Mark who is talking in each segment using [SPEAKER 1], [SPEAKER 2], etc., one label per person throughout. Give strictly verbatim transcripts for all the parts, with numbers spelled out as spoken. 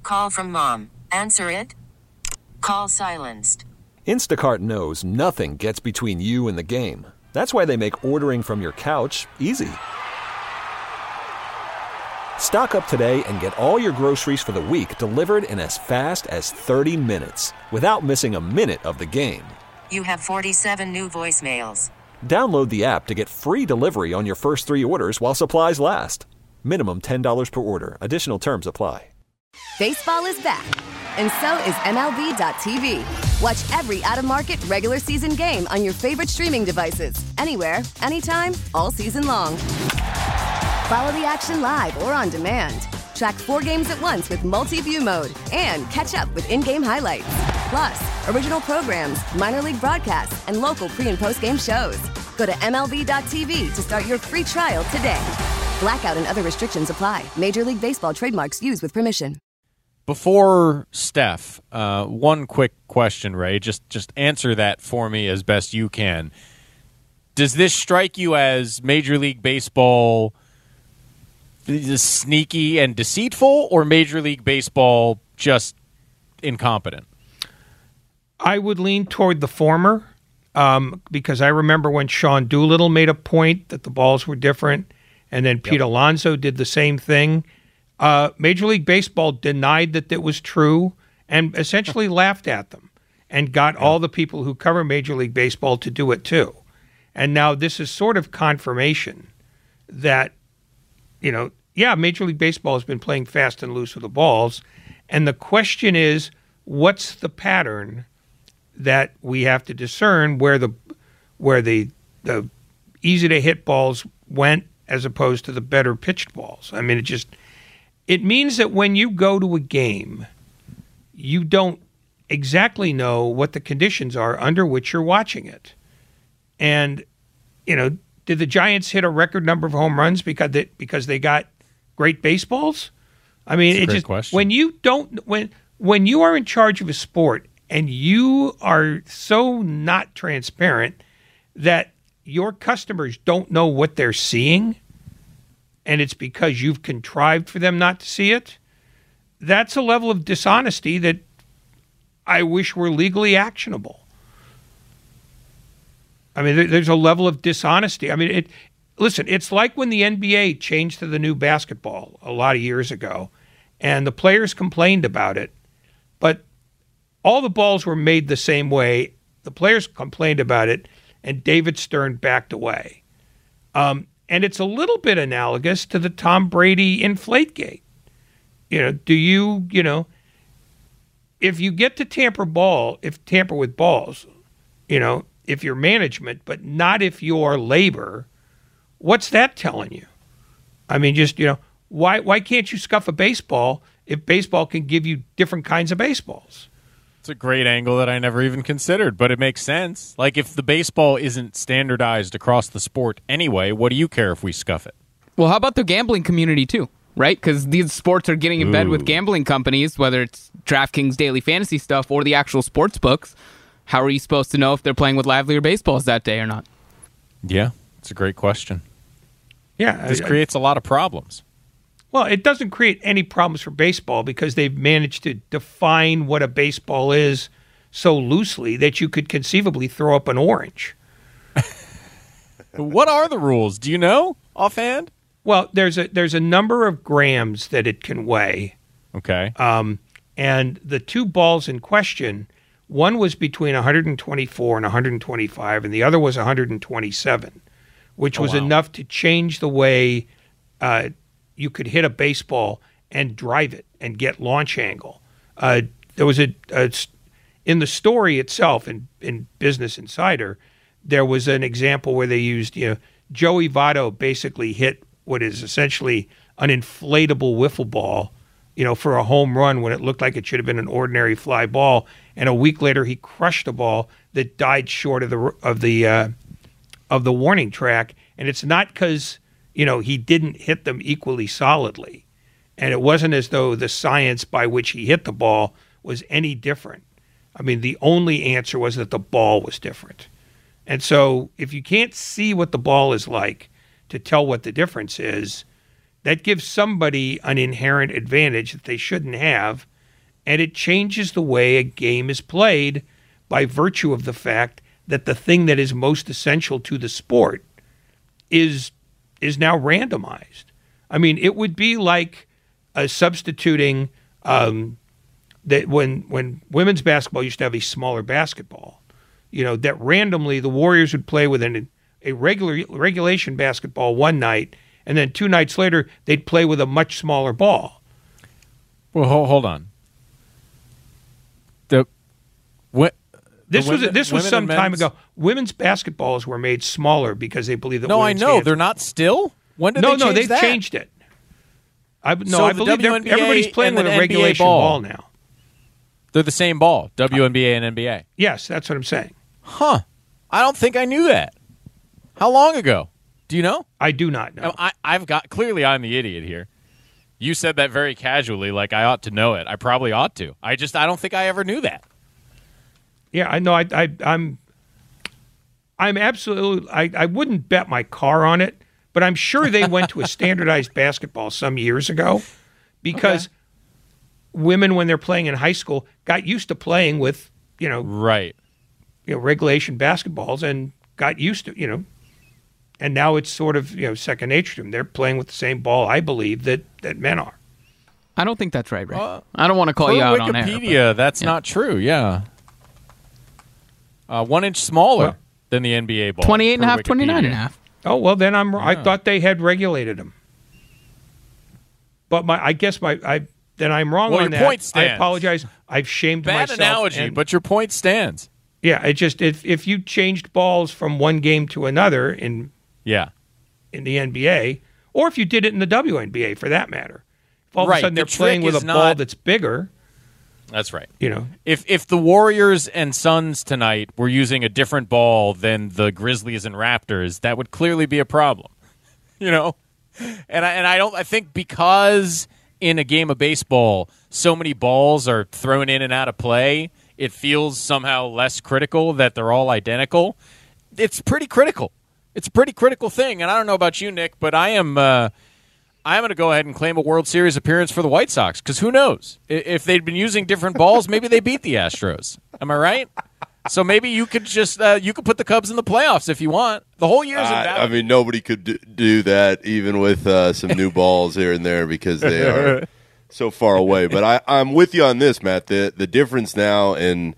[SPEAKER 1] call from mom. Answer it. Call silenced.
[SPEAKER 2] Instacart knows nothing gets between you and the game. That's why they make ordering from your couch easy. Stock up today and get all your groceries for the week delivered in as fast as thirty minutes without missing a minute of the game.
[SPEAKER 1] You have forty-seven new voicemails.
[SPEAKER 2] Download the app to get free delivery on your first three orders while supplies last. Minimum ten dollars per order. Additional terms apply.
[SPEAKER 3] Baseball is back, and so is M L B dot T V. Watch every out-of-market regular season game on your favorite streaming devices, anywhere, anytime, all season long. Follow the action live or on demand. Track four games at once with multi-view mode and catch up with in-game highlights. Plus, original programs, minor league broadcasts, and local pre- and post-game shows. Go to M L B dot T V to start your free trial today. Blackout and other restrictions apply. Major League Baseball trademarks used with permission.
[SPEAKER 4] Before Steph, uh, one quick question, Ray. Just just answer that for me as best you can. Does this strike you as Major League Baseball sneaky and deceitful, or Major League Baseball just incompetent?
[SPEAKER 5] I would lean toward the former um, because I remember when Sean Doolittle made a point that the balls were different, and then Pete yep. Alonso did the same thing. Uh, Major League Baseball denied that it was true and essentially laughed at them and got yeah. all the people who cover Major League Baseball to do it too. And now this is sort of confirmation that, you know, yeah, Major League Baseball has been playing fast and loose with the balls. And the question is, what's the pattern that we have to discern where the where the the easy to hit balls went as opposed to the better pitched balls? I mean, it just it means that when you go to a game, you don't exactly know what the conditions are under which you're watching it. And, you know, did the Giants hit a record number of home runs because they, because they got great baseballs? I mean, it just question. when you don't when when you are in charge of a sport and you are so not transparent that your customers don't know what they're seeing, and it's because you've contrived for them not to see it, that's a level of dishonesty that I wish were legally actionable. I mean, there's a level of dishonesty. I mean, it. Listen, it's like when the N B A changed to the new basketball a lot of years ago, and the players complained about it, but all the balls were made the same way. The players complained about it, and David Stern backed away. Um, and it's a little bit analogous to the Tom Brady Inflategate. You know, do you, you know, if you get to tamper ball, if tamper with balls, you know, if you're management, but not if you're labor, what's that telling you? I mean, just, you know, why why can't you scuff a baseball if baseball can give you different kinds of baseballs?
[SPEAKER 4] It's a great angle that I never even considered, but it makes sense. Like, if the baseball isn't standardized across the sport anyway, what do you care if we scuff it?
[SPEAKER 6] Well, how about the gambling community, too, right? Because these sports are getting in
[SPEAKER 4] Ooh.
[SPEAKER 6] bed with gambling companies, whether it's DraftKings daily fantasy stuff or the actual sports books. How are you supposed to know if they're playing with livelier baseballs that day or not?
[SPEAKER 4] Yeah, it's a great question.
[SPEAKER 5] Yeah.
[SPEAKER 4] This
[SPEAKER 5] I,
[SPEAKER 4] creates a lot of problems.
[SPEAKER 5] Well, it doesn't create any problems for baseball because they've managed to define what a baseball is so loosely that you could conceivably throw up an orange.
[SPEAKER 4] What are the rules? Do you know offhand?
[SPEAKER 5] Well, there's a there's a number of grams that it can weigh.
[SPEAKER 4] Okay.
[SPEAKER 5] Um, and the two balls in question, one was between one twenty-four and one twenty-five, and the other was one twenty-seven, which
[SPEAKER 4] oh,
[SPEAKER 5] was
[SPEAKER 4] wow.
[SPEAKER 5] enough to change the way uh, you could hit a baseball and drive it and get launch angle. Uh, there was a, a in the story itself in, in Business Insider, there was an example where they used, you know, Joey Votto basically hit what is essentially an inflatable wiffle ball, you know, for a home run when it looked like it should have been an ordinary fly ball. And a week later, he crushed a ball that died short of the of the uh, of the warning track. And it's not because, you know, he didn't hit them equally solidly. And it wasn't as though the science by which he hit the ball was any different. I mean, the only answer was that the ball was different. And so if you can't see what the ball is like to tell what the difference is, that gives somebody an inherent advantage that they shouldn't have. and it changes the way a game is played by virtue of the fact that the thing that is most essential to the sport is is now randomized. I mean, it would be like uh, substituting um, that when when women's basketball used to have a smaller basketball, you know, that randomly the Warriors would play with an, a regular regulation basketball one night, and then two nights later they'd play with a much smaller ball.
[SPEAKER 4] Well, hold, hold on. The what?
[SPEAKER 5] This
[SPEAKER 4] the
[SPEAKER 5] was
[SPEAKER 4] women,
[SPEAKER 5] this was some time
[SPEAKER 4] men's?
[SPEAKER 5] ago. Women's basketballs were made smaller because they believe that.
[SPEAKER 4] No, I
[SPEAKER 5] women's
[SPEAKER 4] know
[SPEAKER 5] hands-
[SPEAKER 4] they're not still. When did
[SPEAKER 5] no,
[SPEAKER 4] they change
[SPEAKER 5] no, they've
[SPEAKER 4] that?
[SPEAKER 5] changed it. I, no,
[SPEAKER 4] So
[SPEAKER 5] I
[SPEAKER 4] the
[SPEAKER 5] believe they're-
[SPEAKER 4] W N B A
[SPEAKER 5] everybody's playing
[SPEAKER 4] and
[SPEAKER 5] with
[SPEAKER 4] the
[SPEAKER 5] a
[SPEAKER 4] N B A
[SPEAKER 5] regulation
[SPEAKER 4] ball.
[SPEAKER 5] ball now.
[SPEAKER 4] They're the same ball, W N B A and N B A.
[SPEAKER 5] Yes, that's what I'm saying.
[SPEAKER 4] Huh. I don't think I knew that. How long ago? Do you know?
[SPEAKER 5] I do not know.
[SPEAKER 4] I, I've got clearly I'm the idiot here. You said that very casually, like I ought to know it. I probably ought to. I just I don't think I ever knew that.
[SPEAKER 5] Yeah, I know. I, I, I'm, I'm absolutely. I, I wouldn't bet my car on it, but I'm sure they went to a standardized basketball some years ago, because
[SPEAKER 4] Okay.
[SPEAKER 5] women, when they're playing in high school, got used to playing with you know,
[SPEAKER 4] Right.
[SPEAKER 5] you know regulation basketballs and got used to you know, and now it's sort of you know second nature to them. They're playing with the same ball, I believe, that that men are.
[SPEAKER 6] I don't think that's right, Ray.
[SPEAKER 4] Uh,
[SPEAKER 6] I don't want to call
[SPEAKER 4] Per
[SPEAKER 6] you out on air.
[SPEAKER 4] Wikipedia,
[SPEAKER 6] but-
[SPEAKER 4] that's
[SPEAKER 6] yeah.
[SPEAKER 4] not true. Yeah. Uh, one inch smaller
[SPEAKER 5] Well,
[SPEAKER 4] than the N B A ball.
[SPEAKER 6] twenty-eight and a
[SPEAKER 4] per
[SPEAKER 6] half, twenty-nine and a
[SPEAKER 4] Wikipedia.
[SPEAKER 6] half.
[SPEAKER 5] Oh well, then I'm. I thought they had regulated them, but my I guess my I then I'm wrong
[SPEAKER 4] Well,
[SPEAKER 5] on
[SPEAKER 4] your
[SPEAKER 5] that.
[SPEAKER 4] point
[SPEAKER 5] I
[SPEAKER 4] stands.
[SPEAKER 5] apologize. I've shamed
[SPEAKER 4] Bad
[SPEAKER 5] myself.
[SPEAKER 4] analogy,
[SPEAKER 5] and-
[SPEAKER 4] but your point stands.
[SPEAKER 5] yeah, it just if if you changed balls from one game to another in
[SPEAKER 4] Yeah.
[SPEAKER 5] in the N B A, or if you did it in the W N B A for that matter, if all
[SPEAKER 4] Right,
[SPEAKER 5] of a sudden
[SPEAKER 4] the
[SPEAKER 5] they're playing
[SPEAKER 4] trick
[SPEAKER 5] with a
[SPEAKER 4] is
[SPEAKER 5] ball
[SPEAKER 4] not-
[SPEAKER 5] that's bigger,
[SPEAKER 4] That's right.
[SPEAKER 5] you know.
[SPEAKER 4] If if the Warriors and Suns tonight were using a different ball than the Grizzlies and Raptors, that would clearly be a problem. You know? And I and I don't I think because in a game of baseball so many balls are thrown in and out of play, it feels somehow less critical that they're all identical. It's pretty critical. It's a pretty critical thing. And I don't know about you, Nick, but I am uh, I'm going to go ahead and claim a World Series appearance for the White Sox, because who knows? I- If they'd been using different balls, maybe they beat the Astros. Am I right? So maybe you could just uh, you could put the Cubs in the playoffs if you want. The whole year's in
[SPEAKER 7] I,
[SPEAKER 4] doubt.
[SPEAKER 7] I mean, nobody could do, do that, even with uh, some new balls here and there, because they are so far away. But I, I'm with you on this, Matt. The the difference now, and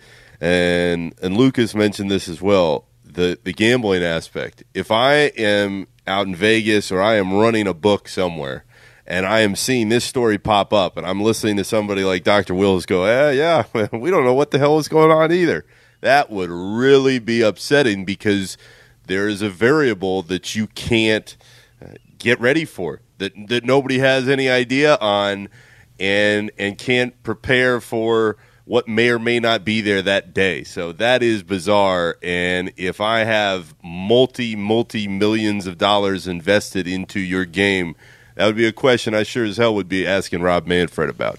[SPEAKER 7] and and Lucas mentioned this as well. The the gambling aspect. If I am out in Vegas or I am running a book somewhere, and I am seeing this story pop up, and I'm listening to somebody like Doctor Wills go, eh, yeah, we don't know what the hell is going on either. That would really be upsetting, because there is a variable that you can't uh, get ready for, that that nobody has any idea on, and and can't prepare for what may or may not be there that day. So that is bizarre. And if I have multi, multi millions of dollars invested into your game, that would be a question I sure as hell would be asking Rob Manfred about.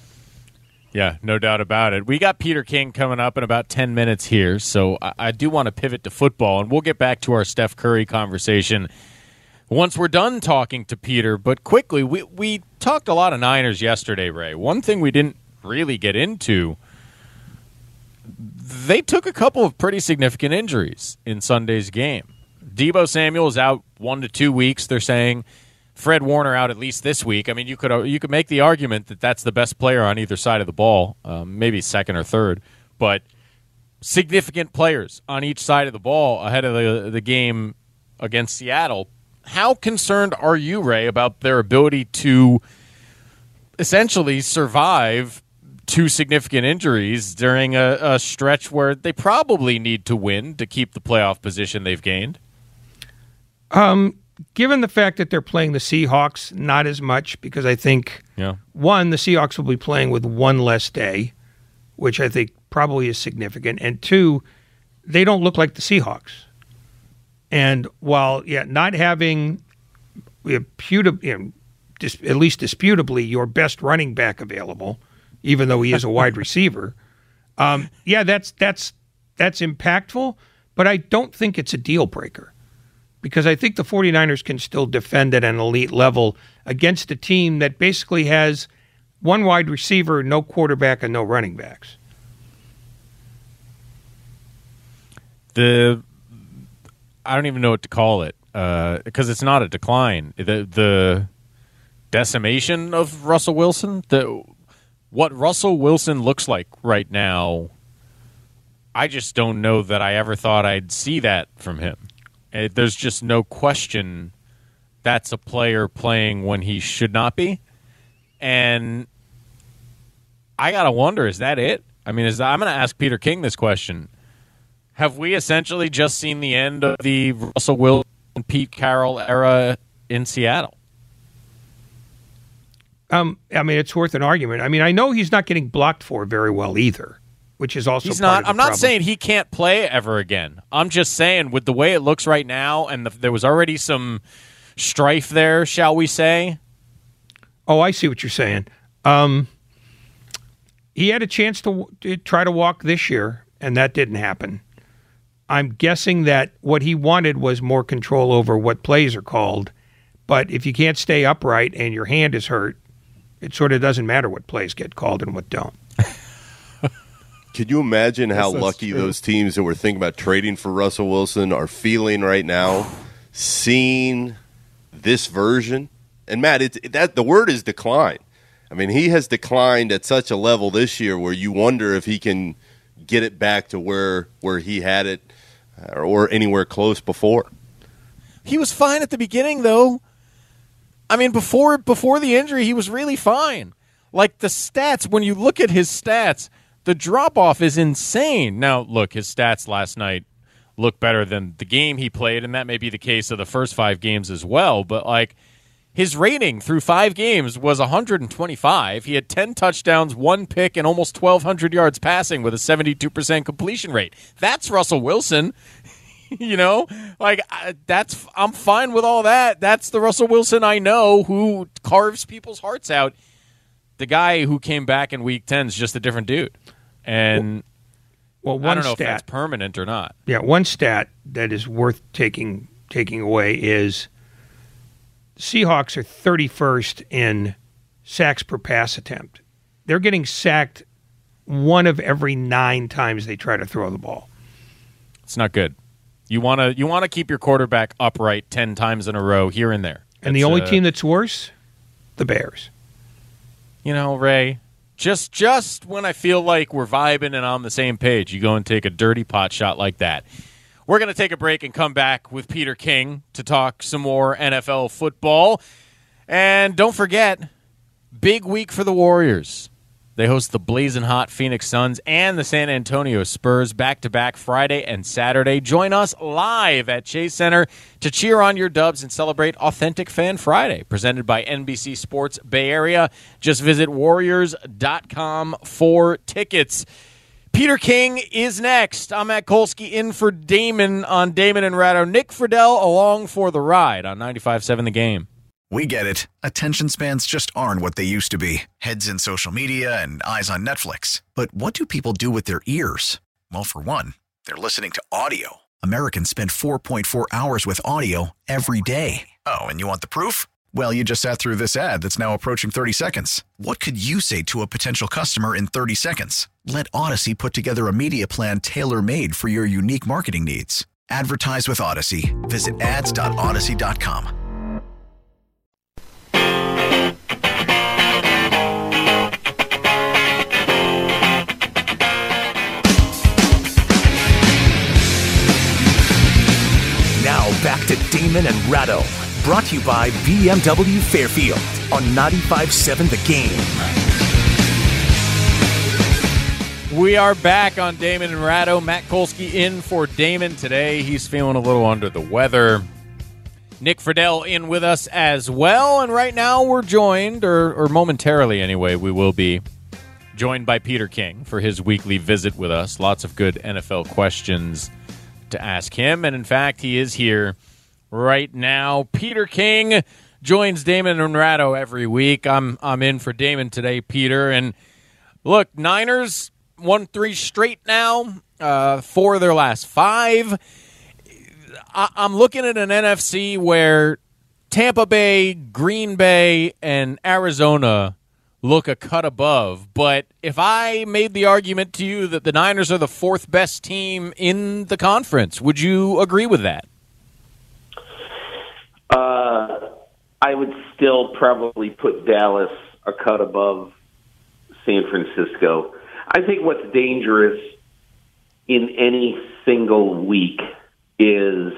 [SPEAKER 4] Yeah, no doubt about it. We got Peter King coming up in about ten minutes here, so I, I do want to pivot to football, and we'll get back to our Steph Curry conversation once we're done talking to Peter. But quickly, we, we talked a lot of Niners yesterday, Ray. One thing we didn't really get into, they took a couple of pretty significant injuries in Sunday's game. Deebo Samuel is out one to two weeks, they're saying. Fred Warner out at least this week. I mean, you could you could make the argument that that's the best player on either side of the ball, um, maybe second or third, but significant players on each side of the ball ahead of the the game against Seattle. How concerned are you, Ray, about their ability to essentially survive two significant injuries during a, a stretch where they probably need to win to keep the playoff position they've gained?
[SPEAKER 5] Um, given the fact that they're playing the Seahawks, not as much, because I think,
[SPEAKER 4] Yeah.
[SPEAKER 5] one, the Seahawks will be playing with one less day, which I think probably is significant, and two, they don't look like the Seahawks. And while, yeah, not having, reputab- you know, dis- at least disputably, your best running back available, even though he is a wide receiver, um, yeah, that's that's that's impactful, but I don't think it's a deal breaker. Because I think the 49ers can still defend at an elite level against a team that basically has one wide receiver, no quarterback, and no running backs.
[SPEAKER 4] The I don't even know what to call it uh, because it's not a decline. The the decimation of Russell Wilson, the what Russell Wilson looks like right now, I just don't know that I ever thought I'd see that from him. It, there's just no question that's a player playing when he should not be. And I got to wonder, is that it? I mean, is I'm going to ask Peter King this question. Have we essentially just seen the end of the Russell Wilson, Pete Carroll era in Seattle?
[SPEAKER 5] Um, I mean, it's worth an argument. I mean, I know he's not getting blocked for very well either, which is also
[SPEAKER 4] he's
[SPEAKER 5] part
[SPEAKER 4] not.
[SPEAKER 5] of the
[SPEAKER 4] I'm not
[SPEAKER 5] problem.
[SPEAKER 4] saying he can't play ever again. I'm just saying with the way it looks right now, and the, there was already some strife there, shall we say?
[SPEAKER 5] Oh, I see what you're saying. Um, he had a chance to, to try to walk this year, and that didn't happen. I'm guessing that what he wanted was more control over what plays are called, but if you can't stay upright and your hand is hurt, it sort of doesn't matter what plays get called and what don't.
[SPEAKER 7] Can you imagine how
[SPEAKER 4] that's
[SPEAKER 7] lucky
[SPEAKER 4] true.
[SPEAKER 7] those teams that were thinking about trading for Russell Wilson are feeling right now, seeing this version? And Matt, it's, that the word is decline. I mean, he has declined at such a level this year where you wonder if he can get it back to where where he had it uh, or anywhere close before.
[SPEAKER 4] He was fine at the beginning, though. I mean, before before the injury, he was really fine. Like, the stats, when you look at his stats, the drop-off is insane. Now, look, his stats last night look better than the game he played, and that may be the case of the first five games as well. But, like, his rating through five games was one hundred twenty-five. He had ten touchdowns, one pick, and almost twelve hundred yards passing with a seventy-two percent completion rate. That's Russell Wilson. You know, like I, that's I'm fine with all that. That's the Russell Wilson I know who carves people's hearts out. The guy who came back in week ten is just a different dude. And
[SPEAKER 5] Well, one
[SPEAKER 4] I don't know
[SPEAKER 5] stat,
[SPEAKER 4] if that's permanent or not.
[SPEAKER 5] yeah, one stat that is worth taking taking away is Seahawks are thirty-first in sacks per pass attempt. They're getting sacked one of every nine times they try to throw the ball.
[SPEAKER 4] It's not good. You want to you want to keep your quarterback upright ten times in a row here and there.
[SPEAKER 5] And the
[SPEAKER 4] It's,
[SPEAKER 5] only
[SPEAKER 4] uh,
[SPEAKER 5] team that's worse, the Bears.
[SPEAKER 4] You know, Ray, just just when I feel like we're vibing and on the same page, you go and take a dirty pot shot like that. We're going to take a break and come back with Peter King to talk some more N F L football. And don't forget, big week for the Warriors. They host the blazing hot Phoenix Suns and the San Antonio Spurs back-to-back Friday and Saturday. Join us live at Chase Center to cheer on your Dubs and celebrate Authentic Fan Friday, presented by N B C Sports Bay Area. Just visit Warriors dot com for tickets. Peter King is next. I'm Matt Kolsky in for Damon on Damon and Ratto. Nick Friedel along for the ride on ninety-five point seven The Game.
[SPEAKER 8] We get it. Attention spans just aren't what they used to be. Heads in social media and eyes on Netflix. But what do people do with their ears? Well, for one, they're listening to audio. Americans spend four point four hours with audio every day. Oh, and you want the proof? Well, you just sat through this ad that's now approaching thirty seconds. What could you say to a potential customer in thirty seconds? Let Odyssey put together a media plan tailor-made for your unique marketing needs. Advertise with Odyssey. Visit ads dot odyssey dot com.
[SPEAKER 9] Now back to Damon and Ratto, brought to you by B M W Fairfield on ninety-five point seven The Game.
[SPEAKER 4] We are back on Damon and Ratto. Matt Kolsky in for Damon today. He's feeling a little under the weather. Nick Friedel in with us as well. And right now we're joined, or, or momentarily anyway, we will be joined by Peter King for his weekly visit with us. Lots of good N F L questions to ask him. And in fact, he is here right now. Peter King joins Damon and Ratto every week. I'm I'm in for Damon today, Peter. And look, Niners won three straight now, uh, four of their last five. I, I'm looking at an N F C where Tampa Bay, Green Bay, and Arizona look a cut above. But if I made the argument to you that the Niners are the fourth best team in the conference, would you agree with that?
[SPEAKER 10] Uh, I would still probably put Dallas a cut above San Francisco. I think what's dangerous in any single week is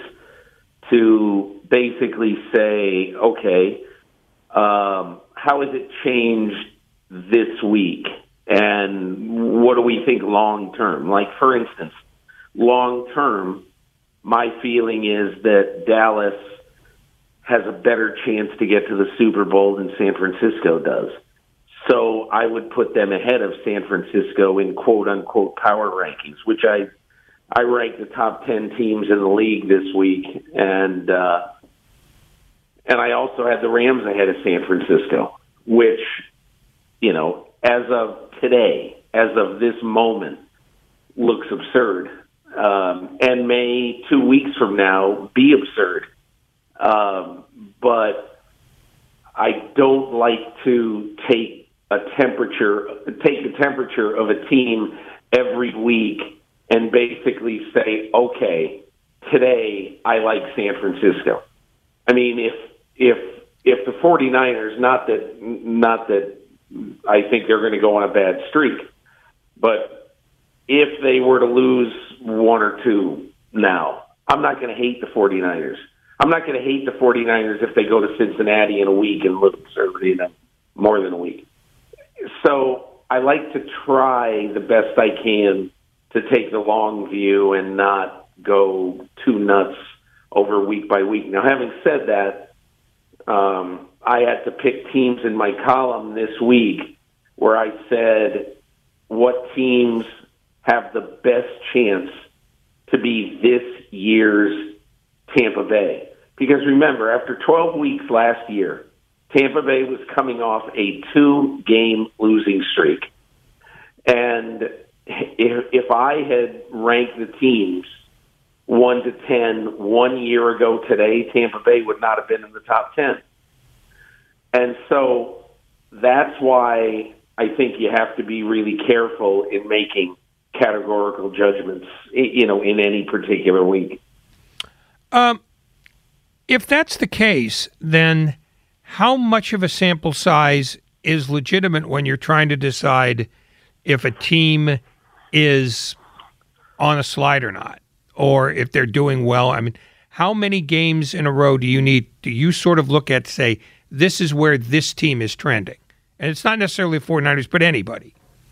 [SPEAKER 10] to basically say, okay, um, how has it changed this week? And what do we think long term? Like, for instance, long term, my feeling is that Dallas has a better chance to get to the Super Bowl than San Francisco does. So I would put them ahead of San Francisco in quote-unquote power rankings, which I I ranked the top ten teams in the league this week, and uh, and I also had the Rams ahead of San Francisco, which, you know, as of today, as of this moment, looks absurd, um, and may two weeks from now be absurd. Um, but I don't like to take a temperature, take the temperature of a team every week and basically say, okay, today I like San Francisco. I mean, if if if the 49ers, not that not that I think they're going to go on a bad streak, but if they were to lose one or two now, I'm not going to hate the 49ers. I'm not going to hate the 49ers if they go to Cincinnati in a week and lose, or, you know, more than a week. So I like to try the best I can to take the long view and not go too nuts over week by week. Now, having said that, um, I had to pick teams in my column this week where I said what teams have the best chance to be this year's Tampa Bay. Because remember, after twelve weeks last year, Tampa Bay was coming off a two-game losing streak. And if, if I had ranked the teams one to ten one year ago today, Tampa Bay would not have been in the top ten. And so that's why I think you have to be really careful in making categorical judgments, you know, in any particular week.
[SPEAKER 5] Um, if that's the case, then how much of a sample size is legitimate when you're trying to decide if a team is on a slide or not, or if they're doing well? I mean, how many games in a row do you need? Do you sort of look at, say, this is where this team is trending? And it's not necessarily 49ers, but anybody.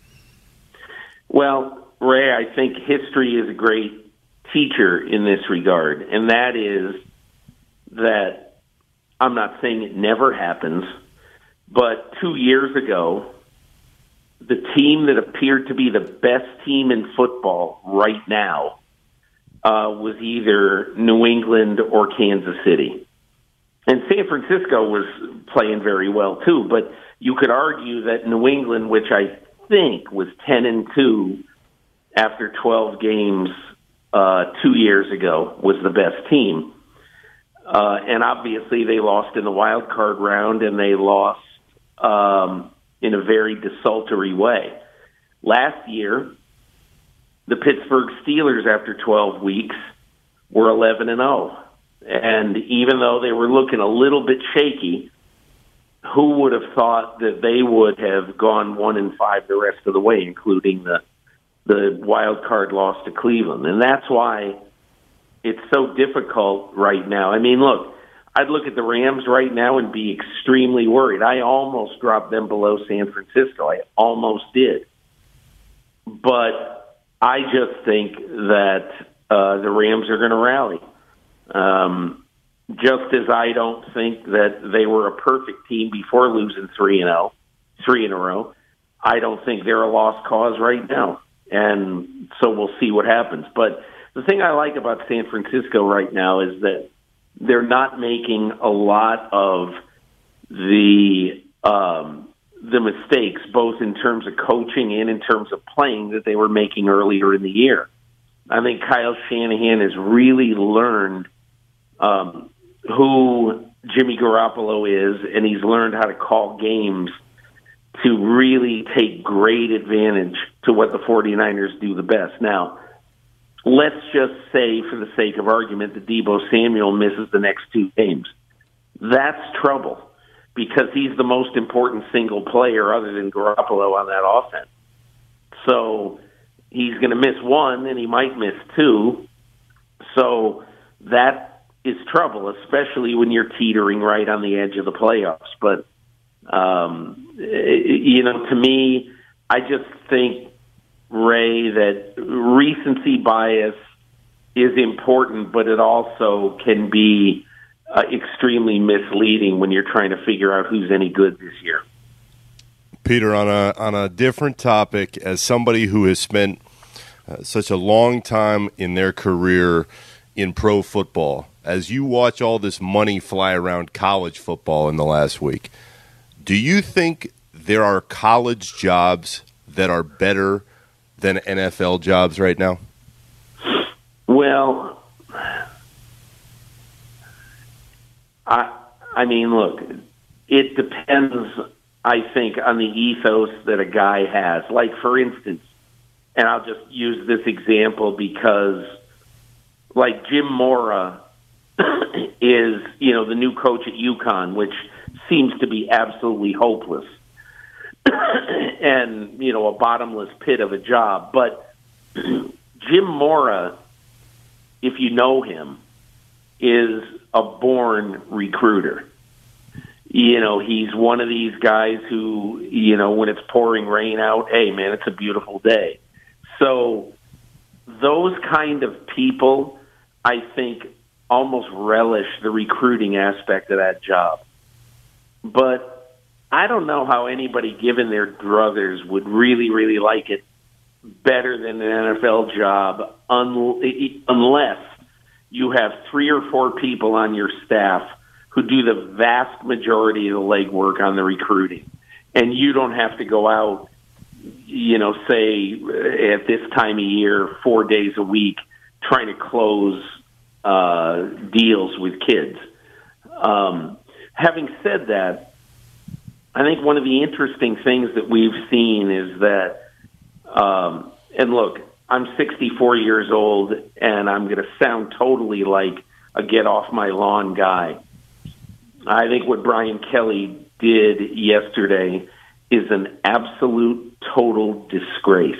[SPEAKER 10] Well, Ray, I think history is a great teacher in this regard, and that is that I'm not saying it never happens, but two years ago, the team that appeared to be the best team in football right now uh, was either New England or Kansas City. And San Francisco was playing very well too, but you could argue that New England, which I think was ten and two after twelve games uh, two years ago, was the best team. Uh, and obviously they lost in the wild card round, and they lost um, in a very desultory way. Last year, the Pittsburgh Steelers, after twelve weeks, were eleven and oh. And even though they were looking a little bit shaky, who would have thought that they would have gone one and five the rest of the way, including the the wild card loss to Cleveland? And that's why it's so difficult right now. I mean, look, I'd look at the Rams right now and be extremely worried. I almost dropped them below San Francisco. I almost did. But I just think that uh, the Rams are going to rally. Um, just as I don't think that they were a perfect team before losing three and oh, three in a row, I don't think they're a lost cause right now. And so we'll see what happens. But the thing I like about San Francisco right now is that they're not making a lot of the um, the mistakes, both in terms of coaching and in terms of playing, that they were making earlier in the year. I think Kyle Shanahan has really learned um, who Jimmy Garoppolo is, and he's learned how to call games to really take great advantage to what the 49ers do the best. Now, let's just say, for the sake of argument, that Deebo Samuel misses the next two games. That's trouble, because he's the most important single player other than Garoppolo on that offense. So he's going to miss one, and he might miss two. So that is trouble, especially when you're teetering right on the edge of the playoffs. But, um, you know, to me, I just think, Ray, that recency bias is important, but it also can be uh, extremely misleading when you're trying to figure out who's any good this year.
[SPEAKER 7] Peter, on a on a different topic, as somebody who has spent uh, such a long time in their career in pro football, as you watch all this money fly around college football in the last week, do you think there are college jobs that are better than N F L jobs right now?
[SPEAKER 10] Well, I I mean, look, it depends, I think, on the ethos that a guy has. Like, for instance, and I'll just use this example because, like, Jim Mora is, you know, the new coach at UConn, which seems to be absolutely hopeless and, you know, a bottomless pit of a job. But Jim Mora, if you know him, is a born recruiter. You know, he's one of these guys who, you know, when it's pouring rain out, hey, man, it's a beautiful day. So those kind of people, I think, almost relish the recruiting aspect of that job. But I don't know how anybody, given their druthers, would really, really like it better than an N F L job un- unless you have three or four people on your staff who do the vast majority of the legwork on the recruiting. And you don't have to go out, you know, say at this time of year, four days a week, trying to close uh, deals with kids. Um, having said that, I think one of the interesting things that we've seen is that, um, and look, I'm sixty-four years old, and I'm going to sound totally like a get-off-my-lawn guy. I think what Brian Kelly did yesterday is an absolute total disgrace.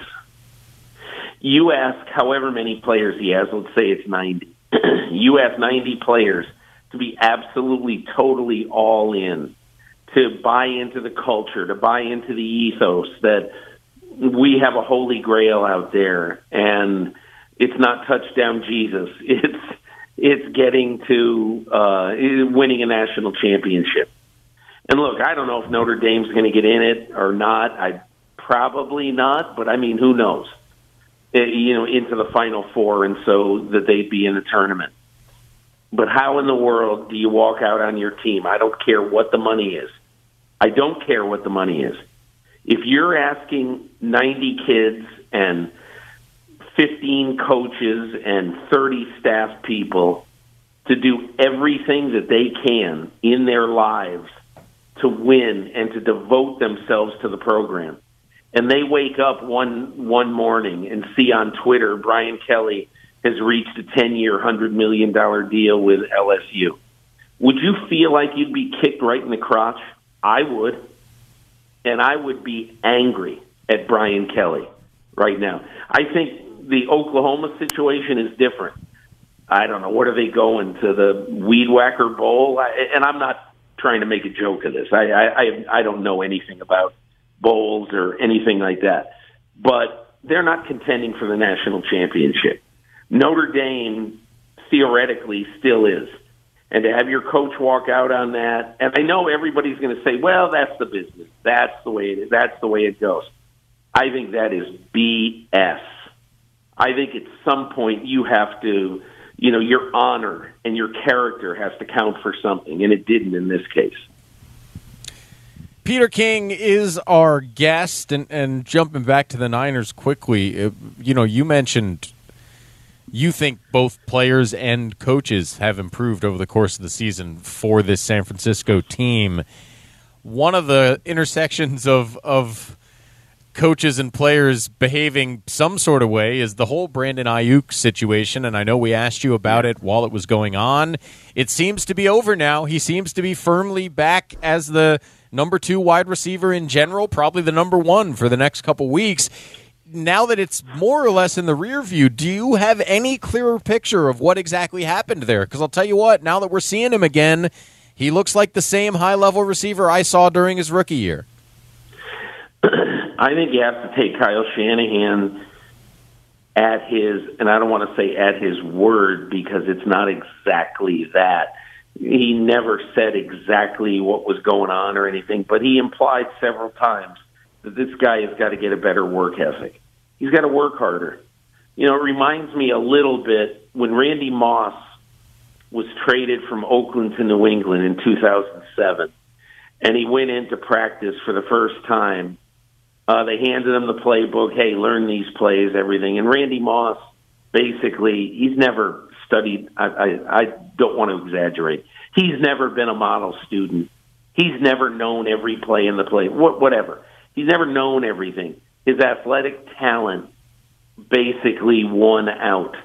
[SPEAKER 10] You ask however many players he has, let's say it's ninety. You ask ninety players to be absolutely, totally all in, to buy into the culture, to buy into the ethos that we have a holy grail out there, and it's not touchdown Jesus. It's it's getting to uh, winning a national championship. And look, I don't know if Notre Dame's going to get in it or not. I probably not, but I mean, who knows? It, you know, into the Final Four, and so that they'd be in the tournament. But how in the world do you walk out on your team? I don't care what the money is. I don't care what the money is. If you're asking ninety kids and fifteen coaches and thirty staff people to do everything that they can in their lives to win and to devote themselves to the program, and they wake up one one morning and see on Twitter Brian Kelly has reached a ten-year, one hundred million dollars deal with L S U, would you feel like you'd be kicked right in the crotch? I would. And I would be angry at Brian Kelly right now. I think the Oklahoma situation is different. I don't know. What are they going to, the Weed Whacker Bowl? I, and I'm not trying to make a joke of this. I, I, I don't know anything about bowls or anything like that. But they're not contending for the national championship. Notre Dame theoretically still is. And to have your coach walk out on that, and I know everybody's going to say, well, that's the business. That's the way it is. That's the way it goes. I think that is B S. I think at some point you have to, you know, your honor and your character has to count for something, and it didn't in this case.
[SPEAKER 4] Peter King is our guest, and, and jumping back to the Niners quickly, you know, you mentioned you think both players and coaches have improved over the course of the season for this San Francisco team. one of the intersections of of coaches and players behaving some sort of way is the whole Brandon Ayuk situation, and I know we asked you about it while it was going on. It seems to be over now. He seems to be firmly back as the number two wide receiver in general, probably the number one for the next couple weeks. Now that it's more or less in the rear view, do you have any clearer picture of what exactly happened there? Because I'll tell you what, now that we're seeing him again, he looks like the same high-level receiver I saw during his rookie year.
[SPEAKER 10] I think you have to take Kyle Shanahan at his, and I don't want to say at his word because it's not exactly that. He never said exactly what was going on or anything, but he implied several times that this guy has got to get a better work ethic. He's got to work harder. You know, it reminds me a little bit when Randy Moss was traded from Oakland to New England in two thousand seven, and he went into practice for the first time. Uh, they handed him the playbook. Hey, learn these plays, everything. And Randy Moss, basically, he's never studied. I, I, I don't want to exaggerate. He's never been a model student. He's never known every play in the play, wh- whatever. He's never known everything. His athletic talent basically won out.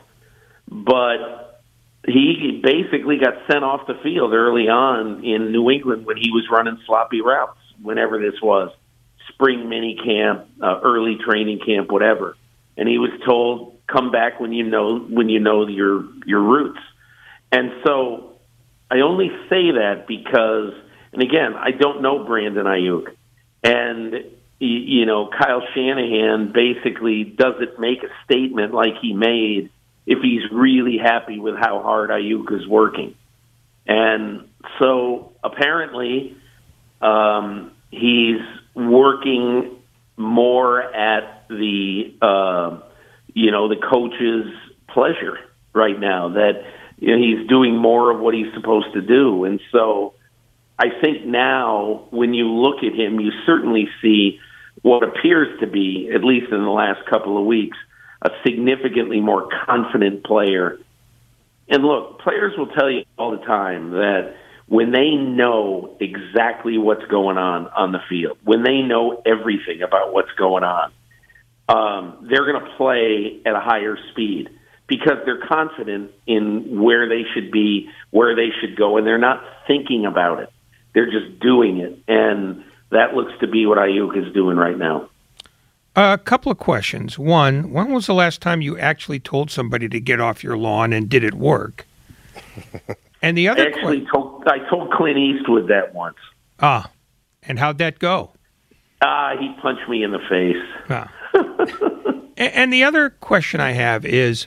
[SPEAKER 10] But he basically got sent off the field early on in New England when he was running sloppy routes, whenever this was. Spring mini camp, uh, early training camp, whatever. And he was told, come back when you know when you know your your roots. And so I only say that because, and again, I don't know Brandon Ayuk. And, you know, Kyle Shanahan basically doesn't make a statement like he made if he's really happy with how hard Ayuk is working. And so apparently um, he's working more at the, uh, you know, the coach's pleasure right now, that you know, he's doing more of what he's supposed to do. And so I think now when you look at him, you certainly see what appears to be, at least in the last couple of weeks, a significantly more confident player. And look, players will tell you all the time that when they know exactly what's going on on the field, when they know everything about what's going on, um, they're going to play at a higher speed because they're confident in where they should be, where they should go, and they're not thinking about it. They're just doing it, and that looks to be what Ayuk is doing right now.
[SPEAKER 5] A couple of questions. One, when was the last time you actually told somebody to get off your lawn, and did it work? And the other
[SPEAKER 10] Actually, qu- told, I told Clint Eastwood that once.
[SPEAKER 5] Ah, and how'd that go?
[SPEAKER 10] Ah, he punched me in the face.
[SPEAKER 5] Ah. and, and the other question I have is,